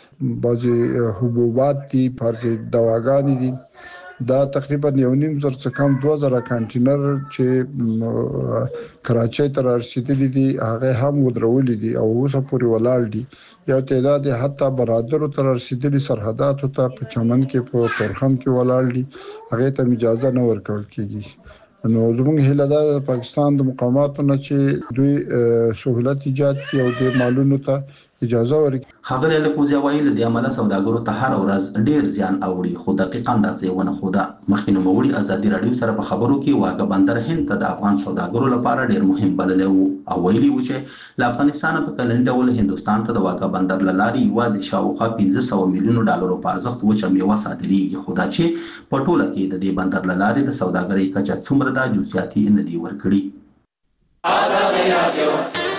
بعضي حبوبات دي، بعضي دواګانې دي، دا تقریبا یو نیم زر څخه کم دوه زره کانټینر چې کراچۍ ته رسیدلي دي هغه هم ودرولې دي او اوس پورې ولاړ دي. یو تعداد حتی برادرو ته رسیدلي سرحداتو ته په چمن کې په تورخم کې ولاړ دي، هغه ته اجازه نه ورکول کیږي. نو زموږ هیله ده د پاکستان د مقاماتو نه چې دوی سہولت ایجاد کړي او د مالونو ته اجازه ورکړي. خبري الکوزیا وایي له دې عمله سوداګرو ته هر ورځ ډیر زیان اوړي، خو دقیقاً دا ځای ونه خوده. مخکې نوموړي ازادي راډیو سره په خبرو کې واګه بندر هند ته د افغان سوداګرو لپاره ډیر مهم بللی وو او ویلي وو چې له افغانستان په کلني ډول هندوستان ته د واګه بندر له لارې یوازې شاوخوا پنځه سوه میلیونو ډالرو په ارزښت وچه میوه صادریږي، خو دا چې په ټوله کې د دې بندر له لارې د سوداګرۍ کچه څومره ده جزئیات یې نه دي ورکړي. ازادي راډیو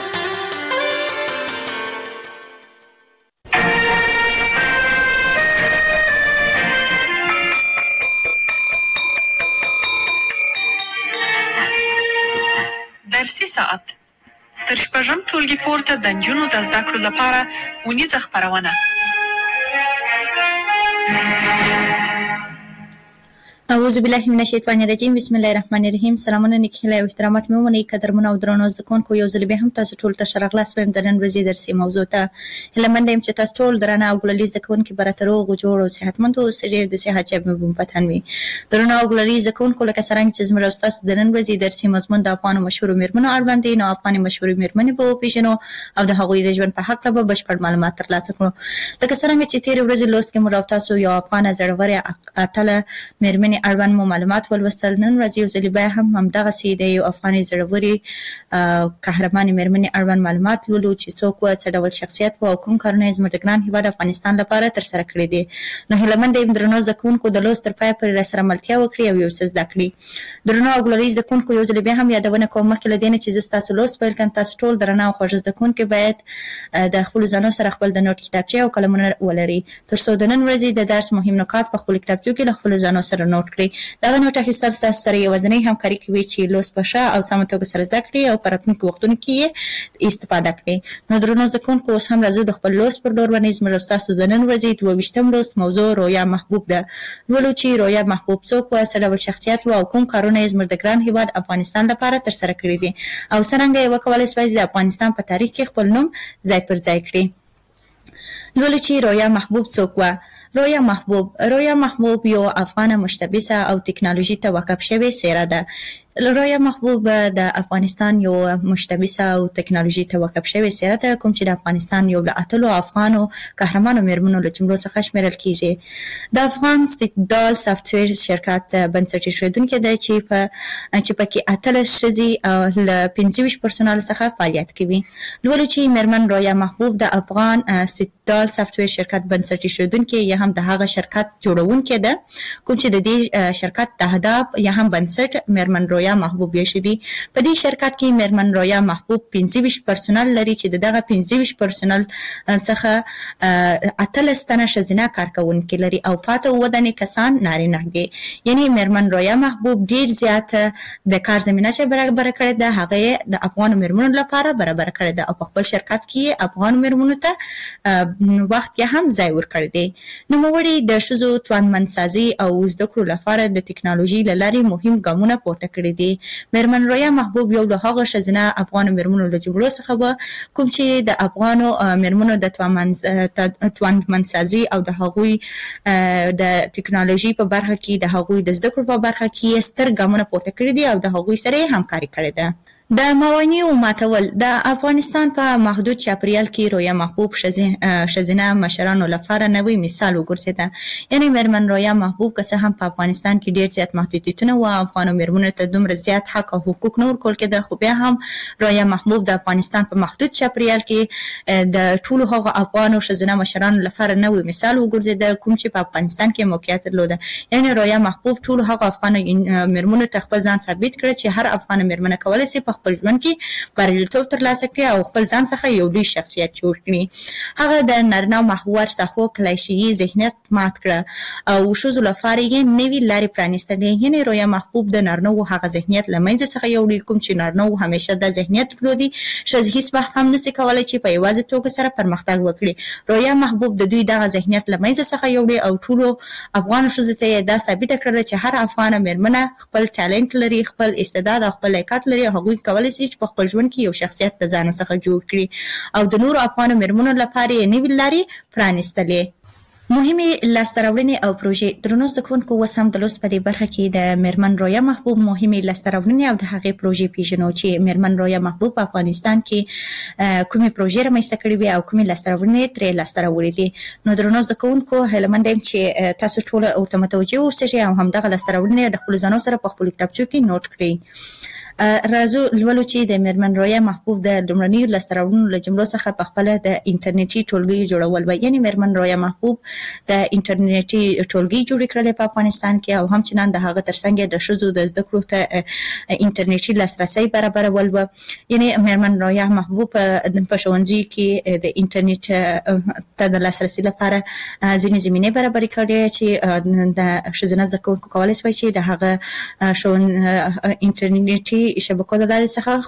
درسي ساعت تر شپږم ټولګي پورته د نجونو د زده کړو لپاره ونیزه خپرونه. اعوذ بالله من الشیطان الرجیم. بسم الله الرحمن الرحیم. سلامونه نیکهیله او احترامات مې ومنئ قدرمنو او درنو زده کوونکو، یو ځل بیا هم تاسو ټول ته ښه راغلاست وایم د نن ورځې درسي موضوع ته. هیله منده یم چې تاسو ټول درانه او ګلالي زده کوونکي به راته روغ جوړ او صحتمند اوسئ، ډېر د صحت جیب مې بوم پتن وي. درنو او ګلالي زده کوونکو، لکه څرنګه چې زموږ او ستاسو د نن ورځې درسي مضمون د افغانو مشهورو میرمنو اړوند دی، نو افغاني مشهورې میرمنې به وپېژنو او د هغوی د ژوند په هکله به بشپړ معلومات ترلاسه کړو. لکه څرنګه چې تېرې ورځې لوست کې موږ او تاسو یو افغانه زړورې اتله میرمنې اړوند مو معلومات ولوستل. نن ورځ یو ځل بیا هم همدغسې د یو افغاني زړورې قهرمانې میرمنې اړوند معلومات لولو چې څوک وه، څه ډول شخصیت وه او کوم کارونه یې زموږ د ګران هېواد افغانستان لپاره ترسره کړي دي. نو هیله منده یم درنو زده کوونکو د لوست تر پایه پورې راسره ملتیا وکړي او یو څه زده کړي. درنو او ګلالي زده کوونکو، یو ځل بیا هم یادونه کوم مخکې له دې نه چې زه ستاسو لوست پیل کړم، تاسو ټول درنه او خوږ زده کوونکي باید د خپلو ځانو سره خپل د نوټ کتابچې او قلمونه ولري تر څو د نن ورځې د درس مهم نکات په خپلو کتابچو کې له خپلو ځانو سره نوټ کړئ. دغه نوټ اخیستل ستاسو سره یوازینۍ همکاري کوي چې لوست په ښه او سمه توګه سره زده کړي او په راتلونکو وختونو کې یې استفاده کړي. نو درنو زده کوونکو، اوس هم راځو د خپل لوست پر ډور باندې زموږ او ستاسو د نن ورځې دوه ویشتم لوست موضوع رویا محبوب ده. لولو چې رویا محبوب څوک وه، څه ډول شخصیت وه او کوم کارونه یې زموږ د ګران هېواد افغانستان لپاره ترسره کړي دي او څرنګه یې وکولی سوای د افغانستان په تاریخ کې خپل نوم ځای پر ځای کړي. لولو چې رویا محبوب څوک وه. رویا محبوب رویا محبوب یو افغانه مشتبسه او تکنالوژي ته وقف شوې څیره ده. رویا محبوب د افغانستان یو مشتبسه او تکنالوژي ته وقف شوې څیره ده، کوم چې د افغانستان یو له اتلو افغانو قهرمانو میرمنو له جملو څخه شمیرل کیږي. د افغان ستدال سافټویر شرکت بنسټ ایښودونکې ده چې په چې پکې اتلس ښځې له پنځه ویشت پرسونال څخه فعالیت کوي. لولو چې میرمن رویا محبوب د افغان ستدال سافټویر شرکت بنسټ ایښودونکې یا هم د هغه شرکت جوړونکې ده، کوم چې د دې شرکت د اهداف یا هم بنسټ میرمن رویا محبوب یې شدي. په دې شرکت کې میرمن رویا محبوب پنځه ویشت پرسونل لري چې د دغه پنځه ویشت پرسونل څخه اتلس تنه ښځینه کارکوونکي لري او پاته اووه دانې کسان نارینه دي. یعنې میرمن رویا محبوب ډېر زیات د کار زمینه چې برابره کړې ده هغه یې د افغانو میرمنو لپاره برابره کړې ده او په خپل شرکت کې یې افغانو میرمنو ته وخت کې هم ځای ورکړی دی. نوموړي د ښځو توانمندسازي او زده کړو لپاره د ټکنالوژي له لارې مهم ګامونه پورته کړي دي. میرمن رویا محبوب یو له هغو ښځینه افغانو میرمنو له جملو څخه وه کوم چې د افغانو میرمنو د توانمندسازي او د هغوی د ټکنالوژي په برخه کې د هغوی د زده کړو په برخه کې ستر ګامونه پورته کړي دي او د هغوی سره یې همکاري کړې ده. د موانعو ماتول د افغانستان په محدود چاپریال کې رویا محبوب ښځینه مشرانو لپاره نوی مثال وګرځېده. یعنې میرمن رویا محبوب که څه هم په افغانستان کې ډېر زیات محدودیتونه وه، افغانو میرمنو ته دومره زیات حق او حقوق نه ورکول کېده، خو بیا هم رویا محبوب د افغانستان په محدود چاپریال کې د ټولو هغو افغانو ښځینه مشرانو لپاره نوی مثال وګرځېده کوم چې په افغانستان کې موقعیت درلوده. یعنې رویا محبوب ټولو هغو افغانو میرمنو ته خپل ځان ثابت کړه چې هر افغانه میرمنه کولی شي په خپل ژوند کې بریالیتوب ترلاسه کړي او خپل ځان څخه یو لوی شخصیت جوړ کړي. هغه د نارینه محور ساحو کلیشه‌یي ذهنیت مات کړه او ښځو لپاره یې نوې لارې پرانیستلې. یعنې رویا محبوب د نارینه‌وو هغه ذهنیت له منځه څخه یوړي کوم چې نارینه‌وو همیشه دا ذهنیت درلودي ښځې هیڅ وخت هم نشي کولی چې په یوازې توګه سره پرمختګ وکړي. رویا محبوب د دوی دغه ذهنیت له منځه څخه یوړي او ټولو افغان ښځو ته یې دا ثابته کړله چې هر افغانه میرمنه خپل ټالنټ لري، خپل استعداد او خپل لیاقت لري او هغوی کولی شي چې په خپل ژوند کې یو شخصیت د ځان څخه جوړ کړي او د نورو افغانو میرمنو لپاره یې نوې لارې پرانیستلې. مهمه لاستراوړنې او پروژې درنو زده کوونکو اوس هم د لوست په دې برخه کې د میرمن رویا محبوب مهمه لاستراوړنې او د هغې پروژې پیژنو چې میرمن رویا محبوب په افغانستان کې کومې پروژې رامنځته کړې وي او کومې لاستراوړنې ترې لاسته راوړې دي. نو درنو زده کوونکو هیله یم چې تاسو ټول ورته متوجه اوسئ او همدغه لاستراوړنې د خپل ځانو سره په خپل کتابچو کې نوٹ کړئ. راځو لولو چې د میرمن رویا محبوب د لومړنیو لاسته له جملو څخه په خپل د انټرنیټي ټولګي جوړول وي. یعنی میرمن رویا محبوب د انټرنیټي ټولګي جوړ کړل په افغانستان کې او هم چې نن د هغه ترڅنګ د شذو د زده کړو ته انټرنیټي لاسرسي برابرول و. یعنی میرمن رویا محبوب په ښوونځي کې د انټرنیټ ته د لاسرسي لپاره ځینې زمینه برابر کړې چې د شذنه زده کوونکو کولای شي چې د هغه شون انټرنیټي شبکو د لارې څخه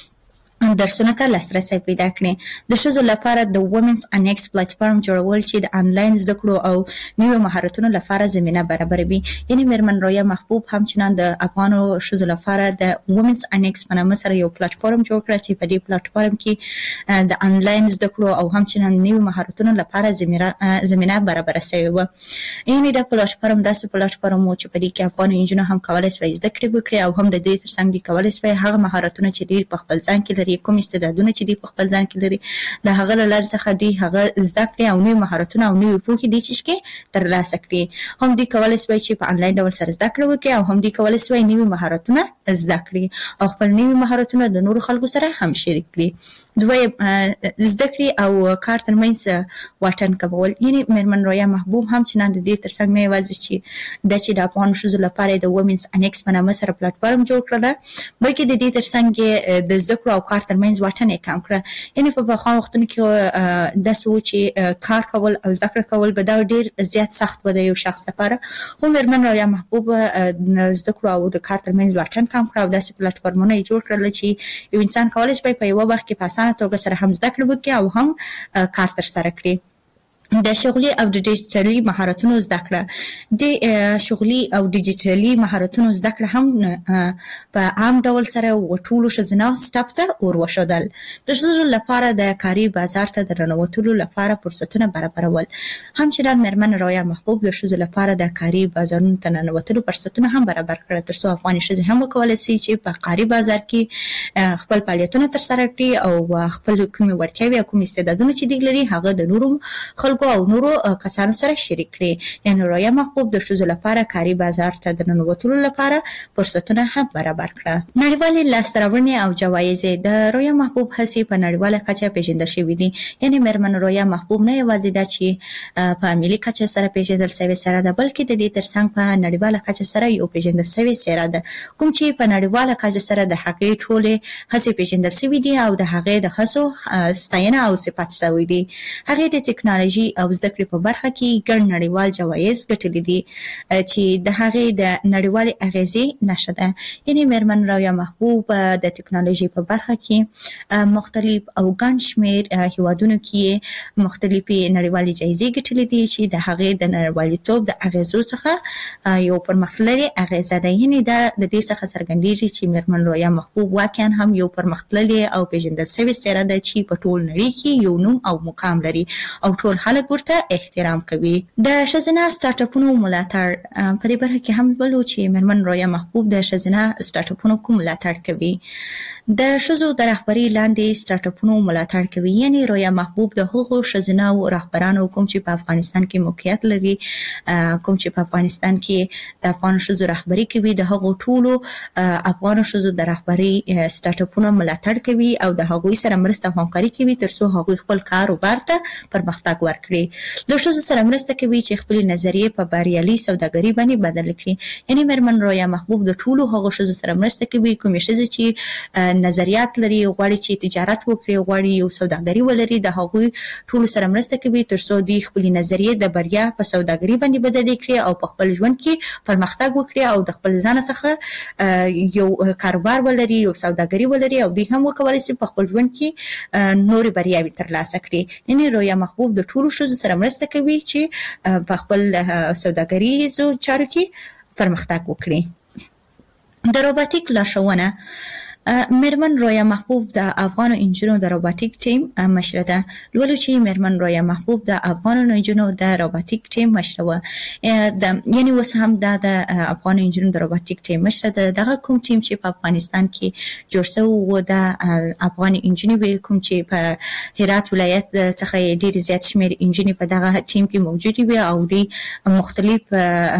خپل درسونه ته لاسرسي پیدا کړي. د ښځو لپاره د وومنز انیکس پلیټفارم جوړول چې د انلاین زده کړو او نویو مهارتونو لپاره زمينه برابروي. یعنی میرمن رویا محبوب هم چې د افغانو ښځو لپاره د وومنز انیکس په نامه سره یو پلیټفارم جوړ کړ چې په دې پلیټفارم کې د انلاین زده کړو او هم چې نویو مهارتونو لپاره زمينه زمينه برابر شوی و. یعنی دا پلیټفارم داسې پلیټفارم و چې په دې کې افغان انجونو هم کولای شي زده کړې وکړي او هم د دې ترڅنګ کولای شي هغه مهارتونه چې دوی په خپل ځان کې کوم استعدادونه چې دی په خپل ځان کې لري د هغه لاره څخه دی هغه زده کړي او نوې مهارتونه او نوې پوهې دي چې ترلاسه کړي. هم دی کولای شي چې په انلاین ډول سره زده کړه وکړي او هم دی کولای شي نوې مهارتونه زده کړي او خپل نوې مهارتونه د نورو خلکو سره هم شریک کړي. دوی زده کړي او کار ترمنځ واټن کمول. یعنی میرمن رویا محبوب هم چې نن د دې ترڅنګ نه یوازې چې د چې د افغان ښځو لپاره د وومنز انیکس په نامه سره پلیټفارم جوړ کړل بلکې د دې ترڅنګ د زده کړو او کار ترمنځ واټن یې کم کړ. یعنی په پخواني وختونو کې د سوچ چې کار کول او زده کړه کول به دا ډیر زیات سخت و د یو شخص لپاره. خو میرمن رویا محبوب زده کړو او د کار ترمنځ واټن کم کړ او داسې پلیټفارمونه جوړ کړل چې یو انسان کولای شي په یو وخت کې په اسانه توګه سره هم زده کړه وکړي او هم کار ترسره کړي. د شغلي او د ډیجیټلي مهارتونو زده کړه د شغلي او ډیجیټلي مهارتونو زده کړه هم په عام ډول سره وټولو شزنه سټاپ ته ور وشدل. د شغل لپاره د کاري بازار ته د رنوتلو لپاره فرصتونه برابرول. هم چې د میرمن رویا محبوب د شغل لپاره د کاري بازارونو ته رنوتلو فرصتونه هم برابر کړل ترڅو افغاني ښځې هم وکولای شي چې په کاري بازار کې خپل فعالیتونه ترسره کړي او خپل کومې وړتیاوې او کوم استعدادونه چې دی لري هغه د نورو خلکو او نورو کسانو سره شریک کړي. یعنی رویا محبوب د ښځو لپاره کاري بازار ته د ننوتلو لپاره فرصتونه هم برابر کړه. نړیوالې لاسته راوړنې او جوایز د رویا محبوب هڅې په نړیواله کچه پیژندل شوې دي. یعنی میرمن رویا محبوب نه یوازې دا چې په ملي کچه سره پیژندل شوې سره ده بلکې د دې ترڅنګ په نړیواله کچه سره یو پیژندل شوې سره ده کوم چې په نړیواله کچه سره د حقیقت ټولې هڅې پیژندل شوې دي او د هغې د هڅو ستاینه او صفات شوې دي. هغې د ټکنالوژي او زده کړې په برخه کې ګڼ نړیوال جوایز ګټلي دي چې د هغې د نړیوالې اغیزې نښه ده. یعنی میرمن رویا محبوب د ټکنالوژي په برخه کې مختلف او ګڼ شمېر هیوادونو کې مختلفې نړیوالې جایزې ګټلي دي چې د هغې د نړیوالتوب د اغیزو څخه یو پرمختللې اغیزه ده. یعنی دا د دې څخه څرګندېږي چې میرمن رویا محبوب واقعا هم یو پرمختللې او پیژندل شوې څېره ده چې په ټول نړۍ کې یو نوم او مقام لري او ټول خلک ورته احترام کوي. د ښځینه سټارټ اپونو ملاتړ په دې برخه کې هم ولو چې میرمن رویا محبوب د ښځینه سټارټ اپونو کوم ملاتړ کوي. د ښځو د رهبرۍ لاندې سټارټ اپونو ملاتړ کوي. یعنی رویا محبوب د هغو ښځینه رهبرانو کوم چې په افغانستان کې موقعیت لري کوم چې په افغانستان کې د افغان ښځو رهبري کوي د هغو ټولو افغان ښځو د رهبرۍ سټارټ اپونو ملاتړ کوي او د هغوی سره مرسته او همکاري کوي ترڅو هغوی خپل کاروبار ته پرمختګ ورکړي. له ښځو سره مرسته کوي چې خپل نظریې په بریالي سوداګري باندې بدل کړي. یعنی میرمن رویا محبوب د ټولو هغو ښځو سره مرسته کوي کومې ښځې چې نظریات لري غواړي چې تجارت وکړي غواړي یو سوداګري ولري د هغوی ټولو سره مرسته کوي ترڅو دوی خپل نظریې د بریا په سوداګري باندې بدل کړي او په خپل ژوند کې پرمختګ وکړي او د خپل ځان څخه یو کاروبار ولري یو سوداګري ولري او دوی هم وکولای شي په خپل ژوند کې نورې بریاوې ترلاسه کړي. یعنی رویا محبوب د ټولو ښځو سره مرسته کوي چې په خپل سوداګریزو چارو کې پرمختګ وکړي. د روباټیک لارښوونه مرمن رویا محبوب د افغان انجونو د روباتیک ټیم مشره ده. لولو چې مرمن رویا محبوب د افغان انجونو د روباتیک ټیم مشره و. د یعنی وس هم د افغان انجونو د روباتیک ټیم مشره ده. دغه کوم ټیم چې په افغانستان کې جوړ شوی و د افغان انجونی به کوم چې په هرات ولایت څخه ډیر زیات شمیر انجونی په دغه ټیم کې موجود وي او د مختلف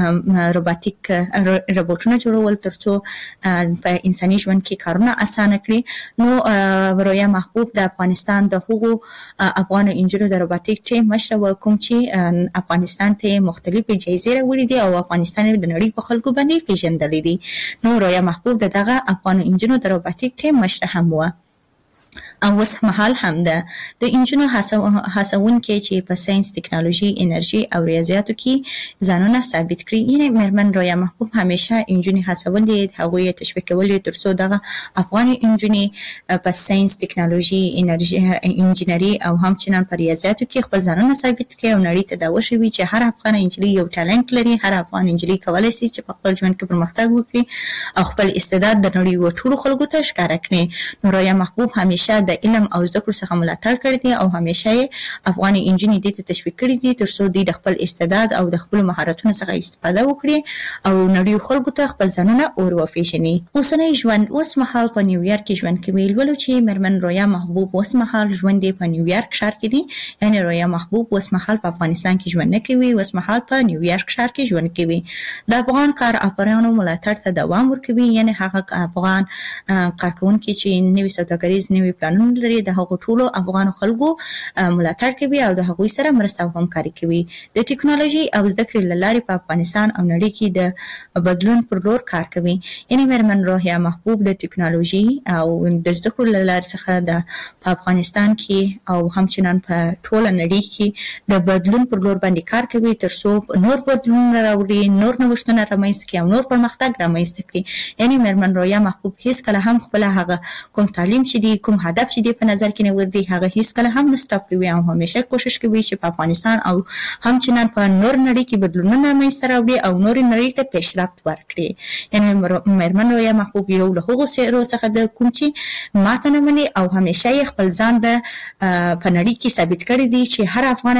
روباتیک روبوټونه جوړول ترڅو په انساني ژوند کې کارونه اسانه کړي. نو رویا محبوب د افغانستان د هغو افغان انجونو د روباتیک ټیم مشره و کوم چې افغانستان ته مختلفې جایزې راوړي دي او افغانستان د نړۍ په خلکو باندې پیژندل دي. نو رویا محبوب دغه افغان انجونو د روباتیک ټیم مشره هم و او اوس مهال هم ده. د انجونو هڅون کې چې په ساينس، ټکنالوژي، انرژي او ریاضیاتو کې ځانونه ثابت کړي. یعنی مرمن رویا محبوب همیشه انجونی هڅولې هغوی تشویق کولې ترڅو دغه افغان انجونی په ساينس، ټکنالوژي، انرژي، انجینری او همچنان په ریاضیاتو کې خپل ځانونه ثابت کړي او نړۍ ته دا وښيي چې هر افغان انجلی یو ټالنت لري. هر افغان انجلی کولای شي چې په خپل ژوند کې پرمختګ وکړي او خپل استعداد د نړۍ و ټولو خلکو ته ښکاره کړي. نو رویا محبوب همیشه د علم او زده کړو څخه ملاتړ کړی دی او همیشه یې افغان انجونی دې ته تشویق کړی دي ترڅو دوی د خپل استعداد او د خپل مهارتونو څخه استفاده وکړي او نړۍ خلکو ته خپل ځانونه اور وپیژني. اوسنی ژوند اوس مهال په نیویارک کې ژوند کوي. ولو چې مرمن رویا محبوب اوس مهال ژوند په نیویارک ښار کې دی. یعنی رویا محبوب اوس مهال په افغانستان کې ژوند نه کوي، اوس مهال په نیویارک ښار کې ژوند کوي. د افغان کار افرانو ملاتړ ته دوام ورکوي. یعنی هغه افغان کارکونکي چې نوي سوداګریز نوي پلانونه لري د هغو ټولو افغان خلکو ملاتړ کوي او د هغوی سره مرسته او همکاري کوي. د ټکنالوژي او زده کړې له لارې په افغانستان او نړۍ کې د بدلون پر لور کار کوي. یعنی مرمن رویا محبوب د ټکنالوژي او د زده کړو له لارې څخه د په افغانستان کې او همچنان په ټوله نړۍ کې د بدلون پر لور باندې کار کوي ترڅو نور بدلون راوړي، نور نوښتونه رامنځته کړي او نور پرمختګ رامنځته کړي. یعنی مرمن رویا محبوب هیڅ کله هم خپل هغه کوم تعلیم چې دی، کوم هدف چې دی په نظر کې نه ورځي، هغه هیڅ کله هم نه سټاپ کوي او همیشه کوشش کوي چې په افغانستان او همچنان په نور نړۍ کې بدلونونه رامنځته راوړي او نور نړۍ ته پیشرفت ورکړي. یعنی مرمن رویا محبوب یو له هغو سیرو څخه د کوم چې ماته نه مني او همیشه یې خپل ځان د په نړۍ کې ثابت کړی دی چې هر افغان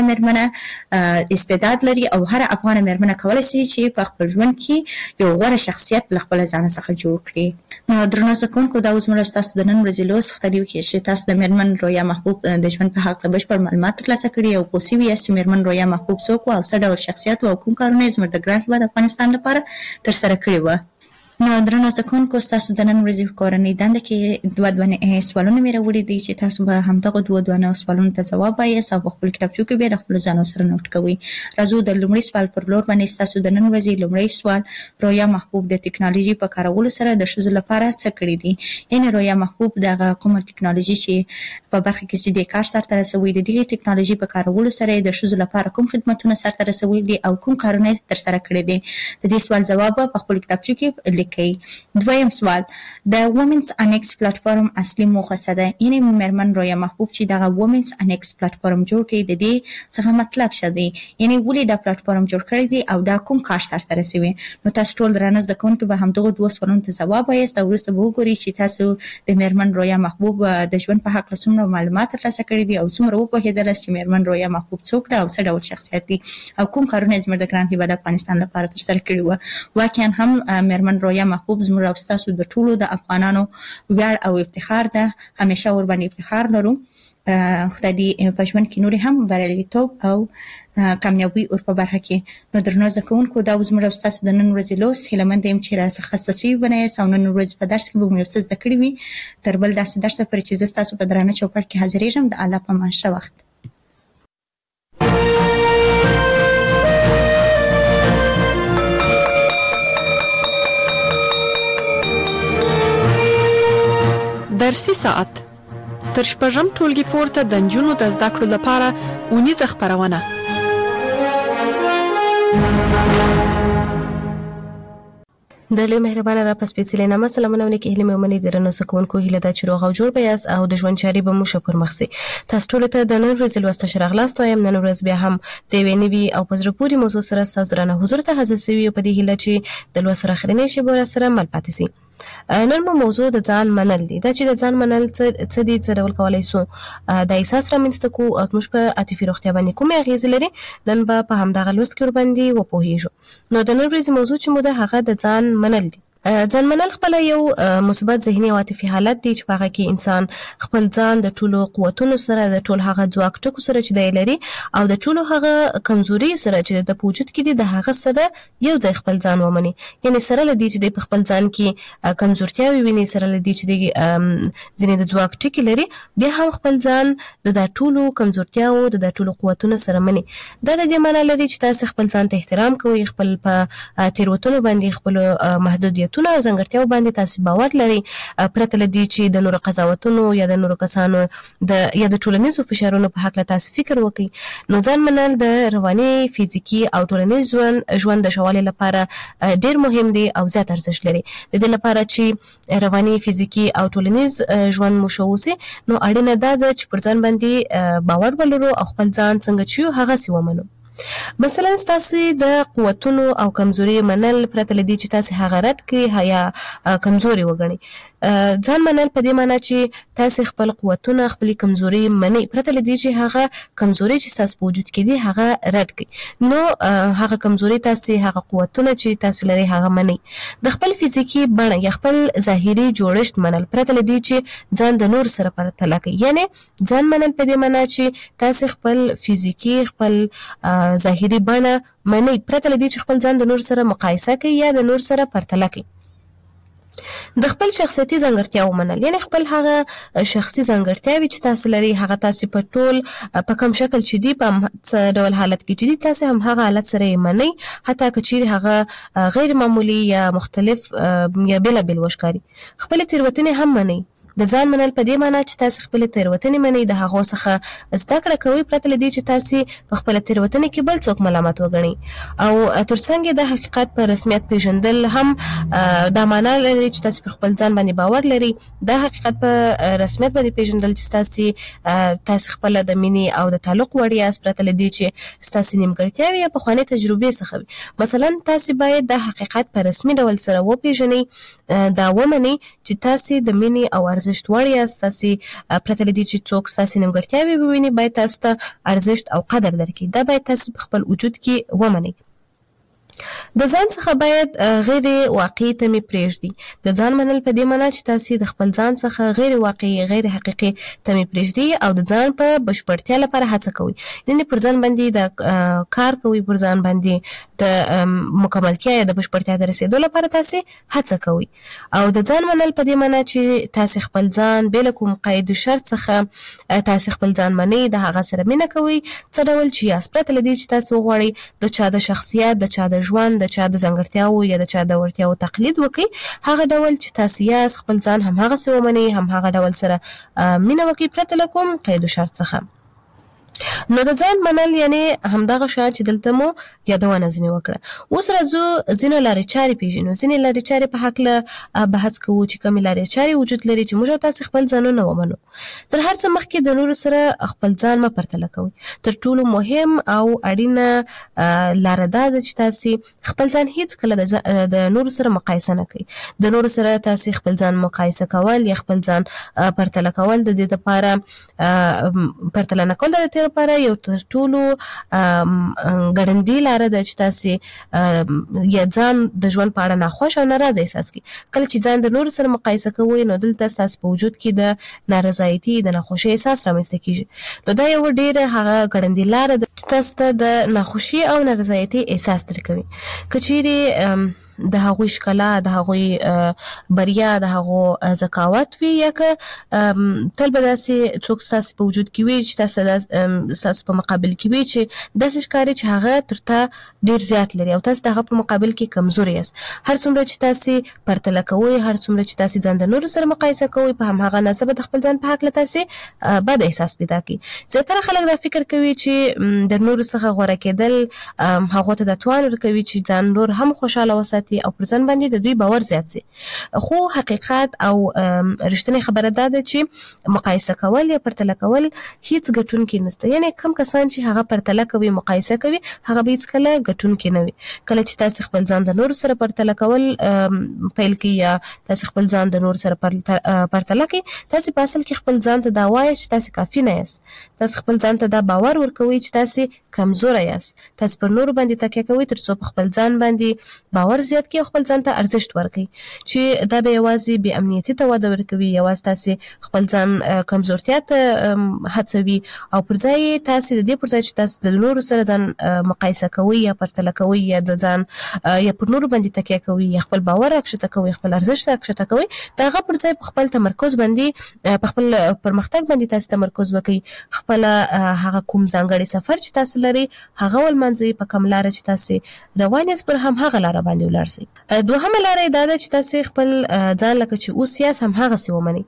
مرمنه استعداد لري او هر افغان مرمنه کولای شي چې په خپل ژوند کې یو غوره شخصیت له خپل ځان څخه جوړ کړي. نو درنو زکونکو دا اوس موږ تاسو د نن ورځې لوس خبرو کې چې تاسو د مرمن رویا محبوب د ژوند په حق له بشپړ معلومات ترلاسه کړي او پوسی وي چې مرمن رویا محبوب څوک او څه ډول شخصیت او کوم کارونه زموږ د ګران هیواد افغانستان لپاره ترسره کړي و. نو درنو زکونکو تاسو د نن ورځې کورنۍ دنده کې دوه دوه سوالونه مې راوړي دي چې تاسو به همدغه دوه دوه سوالونو ته ځواب وایاست او خپل کتابچو کې به خپل ځانو سره نوٹ کوئ. راځو د لومړي سوال پر لور باندې. تاسو د نن ورځې لومړی سوال، رویا محبوب د ټکنالوژي په کارولو سره د ښځو لپاره څه کړي دي؟ یعنی رویا محبوب دغه کومه ټکنالوژي چې په برخه کې چې د کار سره رسوي د دې ټکنالوژي په کارولو سره د ښځو لپاره کوم خدماتونه سره رسوي دي او کوم کارونه تر سره کړي دي؟ د دې سوال جواب په خپل کتابچو کې لیکئ. دویم سوال، د وومنز انیکس پلیټفارم اصلي موخه څه ده؟ یعنی مرمن رویا محبوب چې دغه وومنز انیکس پلیټفارم جوړ کړي د دې څخه مطلب څه دی؟ یعنی ولې دا پلیټفارم جوړ کړی دی او دا کوم کار سره رسوي؟ نو تاسو ټول درنه زده کوونکي به همدغه دوه سوالونو ته ځواب وایاست او وروسته به وګورئ چې تاسو د مرمن رویا محبوب د ژوند په حق څومره معلومات ترلاسه کړي دي او څومره وپوهېدل چې مرمن رویا محبوب څوک ده او څه ډول شخصیت دی او کوم کارونه زموږ د ګران هیواد افغانستان لپاره ترسره کړي وو. واقعا هم مرمن رویا محبوب زموږ تاسو د ټولو د افغانانو ویاړ او افتخار ده. همیشه ور باندې افتخار لرو. خدای دې په ژوند کې نور هم بریالیتوب او کامیابی اور په برخه کې. نو درنو زده کوونکو دا زموږ تاسو د نن ورځې لوس هیله مند یم چې راڅخه خصوصي بنئ او نن ورځ په درس کې به مو یو څه زده کړي وي. تر بل داسې درس پورې چې زه تاسو په درانه چوکاټ کې حاضرېږم. د الله په امان ښه وخت. درسي ساعت تر شپږم ټولګي پورته د نجونو د زده کړو لپاره اونیزه خپرونه. د لوی مهربانه را پس پیڅلې نامه سلامونه ونکي هلي مې د رنو سکونکو هله د چروغ او جوړ بیاس او د ژوند چاري به مو شپور مخسي. تاسو ټول ته د نن ورځې لوسته شرغلاست وایم. نن ورځ بیا هم د وینوي او پزرپوري موضوع سره سازرانه حضور ته حاضر سوي په دې هله چې د لوسره خرینې شي بور سره مل پاتې سي. نن مو موضوع د ځان منل دي. دا چې د ځان منل څه دي، څه ډول کولای سو د احساس رامنځته کو او موږ په عاطفي روغتیا باندې کومې اغیزې لري، نن به په همدغه لوست کې ورباندې وپوهیږو. نو د نن ورځې موضوع چې مو ده هغه د ځان منل دي. ځان منل خپل یو مثبت ذهني او عاطفي حالت دی چې په هغه کې انسان خپل ځان د ټولو قوتونو سره، د ټول هغه ځواک ټکو سره چې دی لري او د ټولو هغه کمزوري سره چې د وجود کې دي د هغه سره یو ځای خپل ځان ومني. یعنی سره لدی چې د خپل ځان کې کمزورتیاوي ویني، سره لدی چې د ځینې د ځواک ټکی لري، بیا هم خپل ځان د ټولو کمزورتیاو د ټولو قوتونو سره مني. دا د دې معنی لري چې تاسو خپل ځان ته احترام کوئ، خپل په تیروتنو باندې خپل محدودیت او ځانګړتیاو باندې تاسو باور لري، پرته لدی چې د نورو قضاوتونو یا د نورو کسانو د یا د ټولنیزو فشارونو په حق له تاسو فکر وکړئ. نو ځان منل د رواني، فزیکی او ټولنیز ژوند ژوند د شوالي لپاره ډیر مهم دی او زیات ارزښت لري. د دې لپاره چې رواني، فزیکی او ټولنیز ژوند مو شوسي، نو اړینه ده چې پر ځان باندې باور ولرو او خپل ځان څنګه چې هغه سی ومنو. مثلا تاسو د قوتونو او کمزوري منل پرته لدی چې تاسو هغه رد کړئ یا کمزوري وګڼئ. ځان منل په دې معنی چې تاسو خپل قوتونه، خپل کمزوري منئ، پرته لدی چې هغه کمزوري چې تاسو په وجود کې دي هغه رد کړئ. نو هغه کمزوري تاسو، هغه قوتونه چې تاسو لري هغه منئ. د خپل فزیکی بڼه یا خپل ظاهري جوړښت منل پرته لدی چې ځان د نور سره پرتله کوي. یعنی ځان منل په دې معنی چې تاسو خپل فزیکی، خپل ظاهري بڼه منئ، پرته لدی چې خپل ځان د نور سره مقایسه کوي یا د نور سره پرتله کوي. د خپل شخصیتي ځانګړتیاو منل، یعنی خپل هغه شخصي ځانګړتیاوي چې تاسو لري هغه تاسو په ټول په کوم شکل چې دی په څه ډول حالت کې چې دی تاسو هم هغه حالت سره منئ، حتی که چیرې هغه غیر معمولی یا مختلف یا بېلابېل وښکاري. خپل تېروتنې هم منئ. د ځان منل په دې معنی چې تاسو خپل تېروتنې منئ، د هغو څخه زده کړه کوئ، پرته له دې چې تاسو په خپل تېروتنې کې بل څوک ملامت وګڼئ. او ترڅنګ د حقیقت په رسمیت پیژندل هم دا معنی لري چې تاسو په خپل ځان باندې باور لري. د حقیقت په رسمیت باندې پیژندل چې تاسو تاسو خپل د مینې او د تعلق وړ یاست، پرته له دې چې تاسو نیمګړتیاوې یا پخوانۍ تجربې څخه وي. مثلا تاسو باید د حقیقت په رسمي ډول سره وپیژنئ، دا ومنئ چې تاسو د مینې او ارزښت وړ یاست. تاسو پرته له دې چې څوک تاسو نیمګړتیاوې وویني باید تاسو ته ارزښت او قدر درکړي. دا باید تاسو په خپل وجود کې ومنئ. د ځان څخه باید غیر واقعي تمې پرېږدي. د ځان منل په دې معنی چې تاسو د خپل ځان څخه غیر واقعي، غیر حقیقي تمې پرېږدي او د ځان په بشپړتیا لپاره هڅه کوي. یعنی پر ځان باندې د کار کوي، پر ځان باندې د مکملتیا یا د بشپړتیا د رسیدو لپاره تاسو هڅه کوي. او د ځان منل په دې معنی چې تاسو خپل ځان بل کوم قید شرط څخه تاسو خپل ځان منئ، د هغه سره مینه کوي، څه ډول چې یاست، پرته له دې چې تاسو غواړئ د چا د شخصیت، د چا د ژوند، د چا د ځانګړتیاو یا د چا د وړتیاو تقلید وکړي. هغه ډول چې تاسو یاست خپل ځان هم هغه څه ومنئ، هم هغه ډول سره مینه وکړئ، پرته له کوم قید شرط څخه. نو د ځان منل یعنی همدغه شان چې دلته مو یادونه ځنې وکړه. اوس راځو ځینو لارې چارې پیژنو. ځینې لارې چارې په هکله بحث کوو چې کومې لارې چارې وجود لري چې موږ تاسو خپل ځانونه ومنو. تر هر څه مخکې د نورو سره خپل ځان مه پرتله کوئ. تر ټولو مهم او اړینه لاره دا ده چې تاسو خپل ځان هیڅ کله د نورو سره مقایسه نه کوئ. د نورو سره تاسو خپل ځان مقایسه کول یا خپل ځان پرتله کول د دې لپاره پرتله نه کول د دې لپاره یو تر ټولو ګړندۍ لاره ده چې تاسو یا ځان د ژوند په اړه ناخوښ او ناراضه احساس کړئ. کله چې ځان د نورو سره مقایسه کوئ نو دلته ستاسو په وجود کې د نارضایتي، د ناخوښۍ احساس رامنځته کیږي. نو دا یو ډېره هغه ګړندۍ لاره ده چې تاسو ته د ناخوښۍ او نارضایتي احساس درکوي. که چیرې د هغوی ښکلا، د هغوی بریا، د هغو ذکاوت وي، یا که تل به داسې څوک ستاسو په وجود کې وي چې تاسو ستاسو په مقابل کې وي چې داسې ښکاري چې هغه تر تا ډېر زیات لري او تاسو د هغه په مقابل کې کمزوري یاست. هر څومره چې تاسو پرتله کوئ، هر څومره چې تاسو ځان د نورو سره مقایسه کوئ، په هماغه اندازه به د خپل ځان په هکله تاسو بد احساس پیدا کوي. زیاتره خلک دا فکر کوي چې د نورو څخه غوره کېدل هغو ته دا توان ورکوي چې ځان نور هم خوشحاله وساتي وساتي او پر ځان باندې د دوی باور زیات شي. خو حقیقت او رښتینی خبره ده چې مقایسه کول یا پرتله کول هیڅ ګټونکی نشته. یعنی کم کسان چې هغه پرتله کوي مقایسه کوي هغه به هیڅ کله ګټونکی نه وي. کله چې تاسو خپل ځان د نور سره پرتله کول پیل کی یا تاسو خپل ځان د نور سره پرتله کوي تاسو په اصل کې خپل ځان ته دا وایي چې تاسو کافي نه یاست. تاسو خپل ځان ته دا باور ورکوي چې تاسو کمزور یاست. تاسو پر نور باندې تکیه کوي تر څو خپل ځان باندې باور زیات کړئ او خپل ځان ته ارزښت ورکړئ چې دا به یوازې بې امنیتي ته وده ورکوي یوازې تاسو خپل ځان کمزورتیا ته هڅوي او پر ځای تاسو د دې پر ځای چې تاسو د نور سره ځان مقایسه کوي یا پرتله کوي یا د ځان یا پر نور باندې تکیه کوي یا خپل باور راکښته کوي خپل ارزښت راکښته کوي دا غو پر ځای خپل تمرکز باندې په خپل پرمختګ باندې تاسو تمرکز وکړي خپل هغه کوم ځانګړي سفر چې تاسو لري هغه ولمنځي په کوم لار چې تاسو روان یاست پر هم هغه لار باندې ولاړ شئ. دوهمه لار دا ده چې تاسو خپل ځان لکه چې اوس یاست هم هغه سی ومني.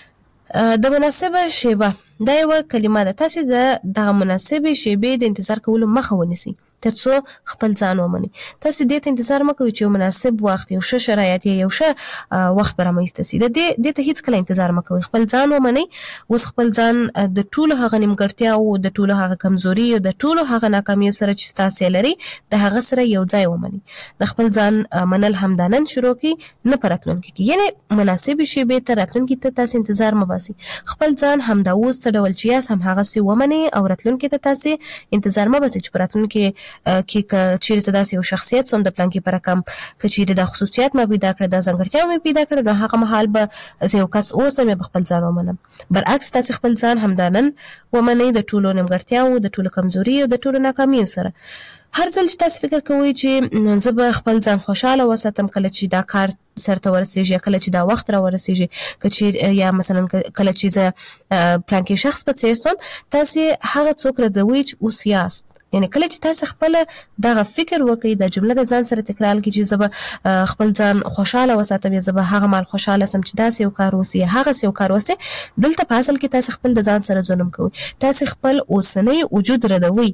د مناسبه شیبه دا یو کلمه ده. تاسو د دغه مناسبه شیبه د انتظار کولو مخه ونیسئ تر څو خپل ځان ومني. تاسو دې ته انتظار مکوئ چې یو مناسب وخت یو ښه شرایط یو ښه وخت به رامنځته شي. د دې دې ته هیڅ کله انتظار مکوئ. خپل ځان ومني. اوس خپل ځان د ټولو هغه نیمګړتیا او د ټولو هغه کمزوري او د ټولو هغه ناکامیو سره چې تاسو لري د هغه سره یو ځای ومني. د خپل ځان منل همدانن شروع کړئ نه پراتلونکي کې. یعنی مناسب شي به تر راتلونکي ته تاسو انتظار مباسي. خپل ځان همدا اوس څه ډول چې یاست هم هغه سي ومني او راتلونکي ته تاسو انتظار مباسي چې پراتلونکي کې چیرې زداسې یو شخصیت سم د پلان کې پر کم کچېره د خصوصیات ما پیدا کړ د ځانګړتیا ما پیدا کړ نو هغه مهال به زه یو کس اوسم به خپل ځان ومنم. برعکس تاسو خپل ځان همدانن ومنئ د ټولو نیمګړتیا او د ټولو کمزوري او د ټولو ناکامیو سره. هر ځل چې تاسو فکر کوئ چې زه به خپل ځان خوشاله وساتم کله چې دا کار سرته ورسیږي کله چې دا وخت را ورسیږي کچې یا مثلا کله چې زه پلان کې شخص په څیر تاسو هغه څوک ردوي چې اوس یاست. یعنی کله چې تاسو خپل دغه فکر وکړئ د جمله د ځان سره تکرار کړئ چې زه به خپل ځان خوشاله وساتم یا زه به هغه مال خوشاله سم چې داسې یو کار وسی هغه یو کار وسی دلته په اصل کې تاسو خپل د ځان سره ظلم کوئ. تاسو خپل اوسنی وجود ردوي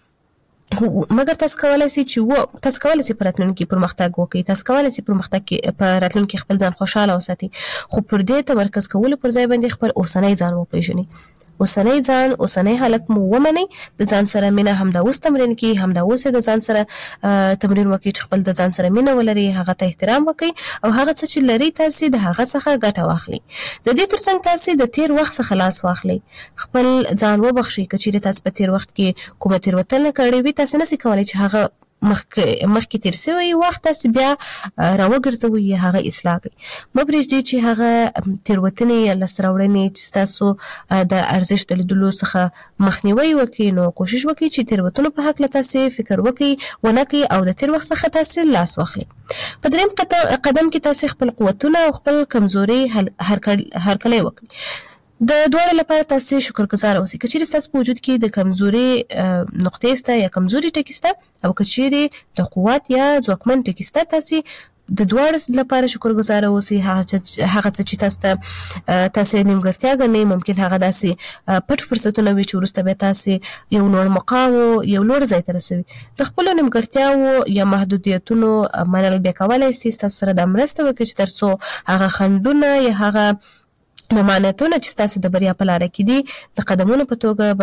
مګر تاسو کولای شئ چې و تاسو کولای شئ پراتلونکي پرمختګ وکړئ. تاسو کولای شئ پرمختګ کې پراتلونکي خپل ځان خوشاله وساتئ خو پر دې تمرکز کول پر ځای باندې خپل اوسنی ځان وپېژنئ. اوسنی ځان اوسنی حالت مو ومنئ. د ځان سره مینه همدا اوس تمرین کړئ همدا اوس د ځان سره تمرین وکړئ چې خپل د ځان سره مینه ولرئ هغه ته احترام وکړئ او هغه څه چې لري تاسو د هغه څخه ګټه واخلئ. د دې ترڅنګ تاسو د تیر وخت څخه خلاص واخلئ. خپل ځان وبخښئ کچېرې تاسو په تیر وخت کې کومه تیروتنه کړې وي تاسو نشئ کولای چې هغه مخکې مخکې تیر شوی وخت تاسو بیا راوګرځوي هغه اصلاح کوي. مه پرېږدئ چې هغه تیروتنې یا لاسته راوړنې چې تاسو د ارزښت لیدلو څخه مخنیوي وکړي نو کوشش وکړئ چې تیروتنو په هکله تاسو فکر وکړئ ونه کړئ او د تیر وخت څخه تاسو لاس واخلئ. په دریم قدم کې تاسو خپل قوتونه او خپل کمزوري هرکلی وکړئ. د دوړو لپاره تاسو شکرګزار اوسئ. کچېرې تاسو په وجود کې د کمزوري نقطې سته یا کمزوري ټکي سته او کچېرې د قوت یا ځواکمن ټکي سته تاسو د دوړو لپاره شکرګزار اوسئ. هغه څه چې تاسو ته تاسو نیمګړتیا ګڼئ ممکن هغه داسې پټ فرصتونه وي چې وروسته بیا تاسو یو لوړ مقام او یو لوړ ځای ته رسوي. د خپلو نیمګړتیاوو یا محدودیتونو منل بیا کولی شئ تاسو سره دا مرسته وکړي چې تر څو هغه خنډونه یا هغه ممانعتونه چې تاسو د بریا په لاره کې دي د قدمونو په توګه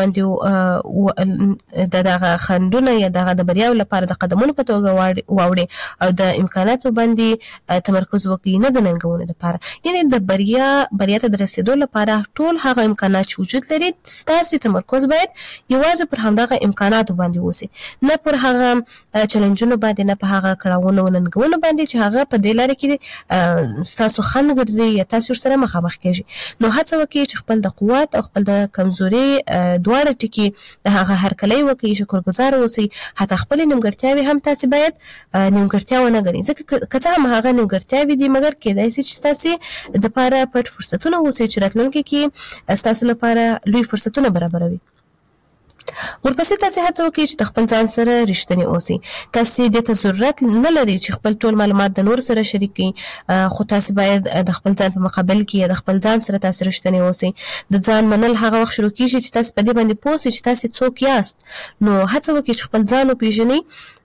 باندې د دغه خنډونه یا دغه د بریا لپاره د قدمونو په توګه واوړي او د امکاناتو باندې تمرکز وکړي نه د ننګونو لپاره. یعنی د بریا بریا ته د رسیدو لپاره ټول هغه امکانات چې وجود لري تاسو تمرکز باید یوازې پر همدغه امکاناتو باندې وسی نه پر هغه چیلنجونو باندې نه په هغه کړهونو او ننګونو باندې چې هغه په دې لاره کې تاسو خنډ ګرځي یا تاسو سره مخامخ کیږي. نو هڅه وکړئ چې خپل د قوت او خپل د کمزوري دواړه ټکي د هغه هرکلی وکړئ شکرګزار اوسئ. حتی خپل نیمګړتیاوې هم تاسو باید نیمګړتیا ونه ګڼئ ځکه که څه هم هغه نیمګړتیاوې دي مګر کیدای شي چې تاسو دپاره پټ فرصتونه اوسئ چې راتلونکي کې ستاسو لپاره لوی فرصتونه برابروي. ورپسې تاسو هڅه وکړئ چې د خپل ځان سره رښتینی اوسئ. تاسو د ته ضرورت نه لري چې خپل ټول معلومات د نور سره شریک کړئ، خو تاسو باید د خپل ځان په مقابل کې د خپل ځان سره تاسو رښتینی اوسئ. د ځان منل هغه وخت شروع کیږي چې تاسو په دې باندې پوه شئ چې تاسو څوک یاست. نو هڅه وکړئ چې خپل ځان وپېژنئ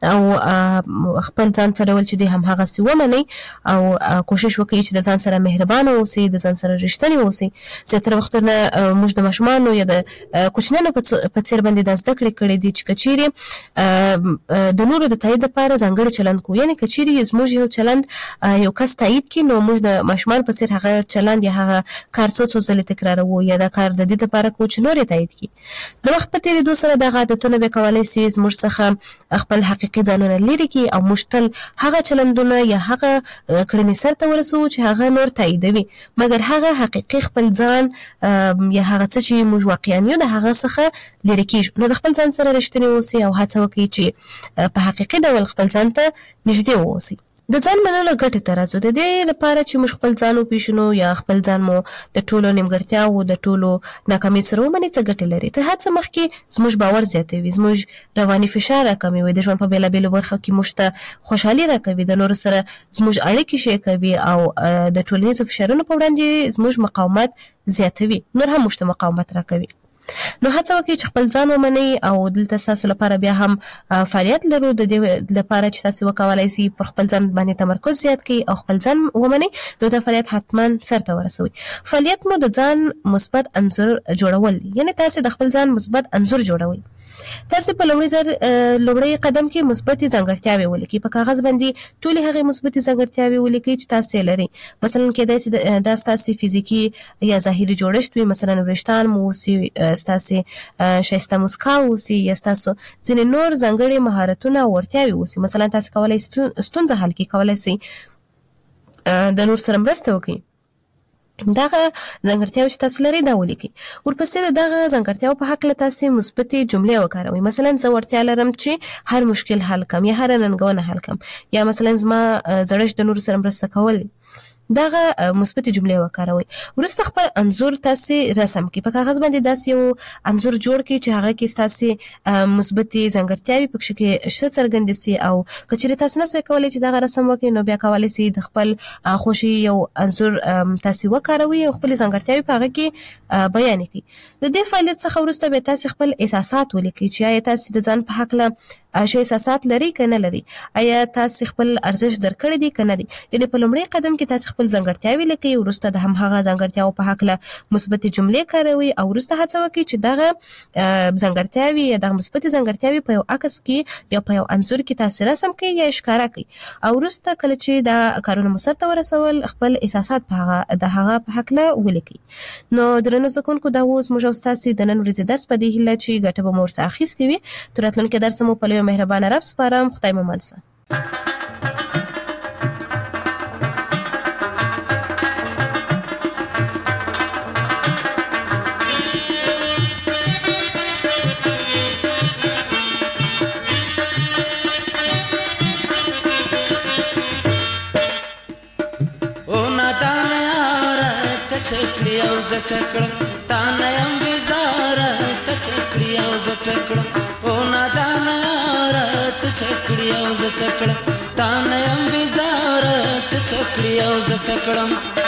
او خپل ځان سره ول چې د هم هغه سی ومنئ او کوشش وکړئ چې د ځان سره مهربانه اوسئ، د ځان سره رښتینی اوسئ. زیاتره وختونه موږ د ماشومانو یا د کوچنیانو په څیر باندې د زده کړې کړې دي چې کچېرې د نورو د تایید لپاره ځانګړی چلند کوو، یعنې کچېرې زموږ یو چلند یو کس تایید کړي نو موږ د ماشومان په څیر هغه چلند یا هغه کار څو څو ځلې تکراروو یا دا کار د دې لپاره کوو چې نور یې تایید کړي. د وخت په تېرېدو سره دغه عادتونه بیا کولی سي زموږ څخه خپل حقیقي ځانونه لرې کړي او موږ تل هغه چلندونه یا هغه کړنې سرته ورسوو چې هغه نور تاییدوي، مګر هغه حقیقي خپل ځان یا هغه څه چې موږ واقعا یو د هغه څخه لرې کېږو. نو د خپل ځان سره رښتینی اوسئ او هڅه وکړئ چې په حقیقي ډول خپل ځان ته نږدې واوسئ. د ځان منلو ګټې ته راځو. د دې لپاره چې موږ خپل ځان وپېژنو یا خپل ځان مو د ټولو نیمګړتیاوو د ټولو ناکامۍ سره ومني څه ګټې لري. تر هر څه مخکې زموږ باور زیاتوي، زموږ رواني فشار راکموي، د ژوند په بېلابېلو برخو کې موږ ته خوشحالي راکوي، د نورو سره زموږ اړیکې ښې کوي او د ټولنیزو فشارونو په وړاندې زموږ مقاومت زیاتوي، نور هم موږ ته مقاومت راکوي. نو هڅه وکړئ چې خپل ځان ومنئ او دلته ستاسو لپاره بیا هم فعالیت لرو د دې لپاره چې تاسو وکولای شئ پر خپل ځان باندې تمرکز زیات کړئ او خپل ځان ومنئ. نو دا فعالیت حتما سرته ورسوئ. فعالیت مو د ځان مثبت انځور جوړول دي، یعنې تاسو د خپل ځان مثبت انځور جوړوئ. تاسو په لومړي ځل لومړی قدم کې مثبتې ځانګړتیاوې ولیکئ. په کاغذ باندې ټولې هغې مثبتې ځانګړتیاوې ولیکئ چې تاسو یې لرئ. مثلا کېدای شي دا ستاسو فزیکي یا ظاهري جوړښت وي، مثلا وریښتان مو اوسي، ستاسو ښایسته موسکا اوسي، یا ستاسو ځینې نور ځانګړي مهارتونه او وړتیاوې اوسي. مثلا تاسو کولی ستونزه حل کړئ، کولی شئ د نور سره مرسته وکړئ. دغه ځانګړتیاوې چې تاسو لرئ دا ولیکئ. ورپسې د دغه ځانګړتیاوو په هکله تاسو مثبتې جملې وکاروئ. مثلا زه وړتیا لرم چې هر مشکل حل کړم یا هره ننګونه حل کړم، یا مثلا زما زړښت د نورو سره مرسته کول. دغه مثبتې جملې وکاروئ. وروسته خپل انځور تاسو رسم کړئ. په کاغذ باندې داسې یو انځور جوړ کړئ چې هغه کې ستاسو مثبتې ځانګړتیاوې پکښې کې ښه څرګندې سي، او که چېرې تاسو نه سوی کولی چې دغه رسم وکړئ نو بیا کولی سئ د خپل خوښې یو انځور تاسو وکاروئ او خپلې ځانګړتیاوې په هغه کې بیان کړئ. د دې فعالیت څخه وروسته بیا تاسو خپل احساسات ولیکئ چې آیا تاسو د ځان په هکله څه احساسات لري که نه لري، آیا تاسو خپل ارزښت درکړی دی که نه دی. یعنې په لومړي قدم کې تاسو خپل ځانګړتیاوې لیکئ، وروسته د همهغه ځانګړتیاوو په هکله مثبتې جملې کاروئ او وروسته هڅه وکړئ چې دغه ځانګړتیاوې یا دغه مثبتې ځانګړتیاوې په یو عکس کې یا په یو انځور کې تاسو رسم کړئ یا ښکاره کړئ. او وروسته کله چې دا کارونه مو سرته ورسول خپل احساسات په هغه د هغه په هکله ولیکئ. نو درنو زده کوونکو دا اوس موږ او ستاسو د نن ورځې درس په دې هیله چې ګټه به مو ورڅخه اخیستې وي. تر راتلونکي درس مو په لویه مهربانه رب سپارم. خدای مو مل شه. زڅکړم تا نه يم بزاره ته څکړی او زڅکړم او نادان یار ته څکړی او زڅکړم تا نه يم بزاره ته څکړی او زڅکړم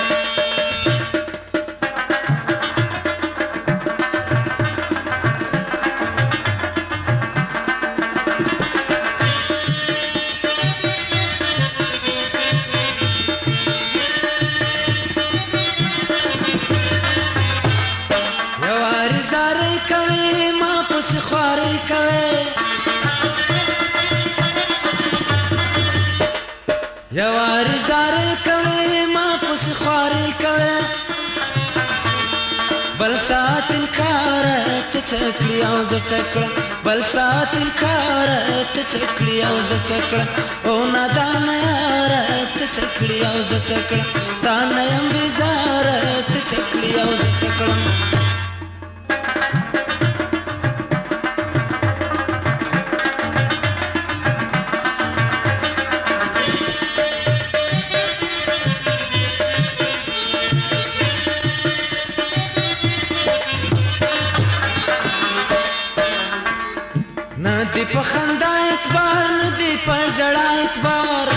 یوار زار کوي ما پس خواري کوي بل سات انکار ته څکړی او ز څکړه بل سات انکار ته څکړی او ز څکړه او نادان یار ته څکړی او ز څکړه تا نه يم بزار ته څکړی او ز څکړه ندی په خندا اعتبار ندی په ژړا اعتبار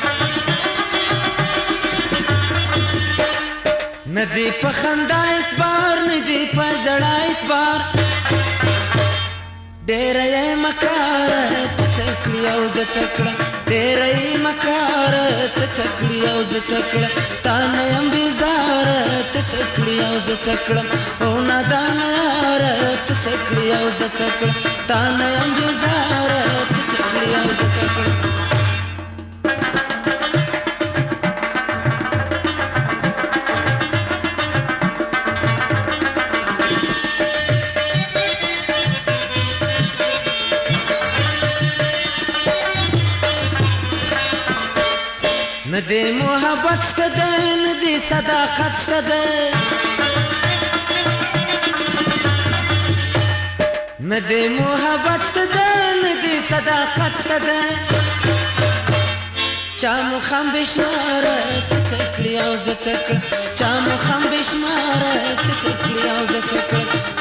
ندی په خندا اعتبار ندی په ژړا اعتبار ډېر یې مکاره ته څه کړي او زه څه کړم ډېر یې مکاره ته څه کړي او زه څه کړم تا نه یم بیزاره ته څه کړي او زه څه کړم او نادانه یاره ته څه کړي او زه څه کړم تا نه یم بیزاره ته څه کړي او زه څه کړم ندی محبت ستده ندی صداقت ستده ندی محبت ستده ندی صداقت ستده چا مو خم بشماره ته څه کړي او زه څه کړم چا مو خم بشماره ته څه کړي او زه څه کړم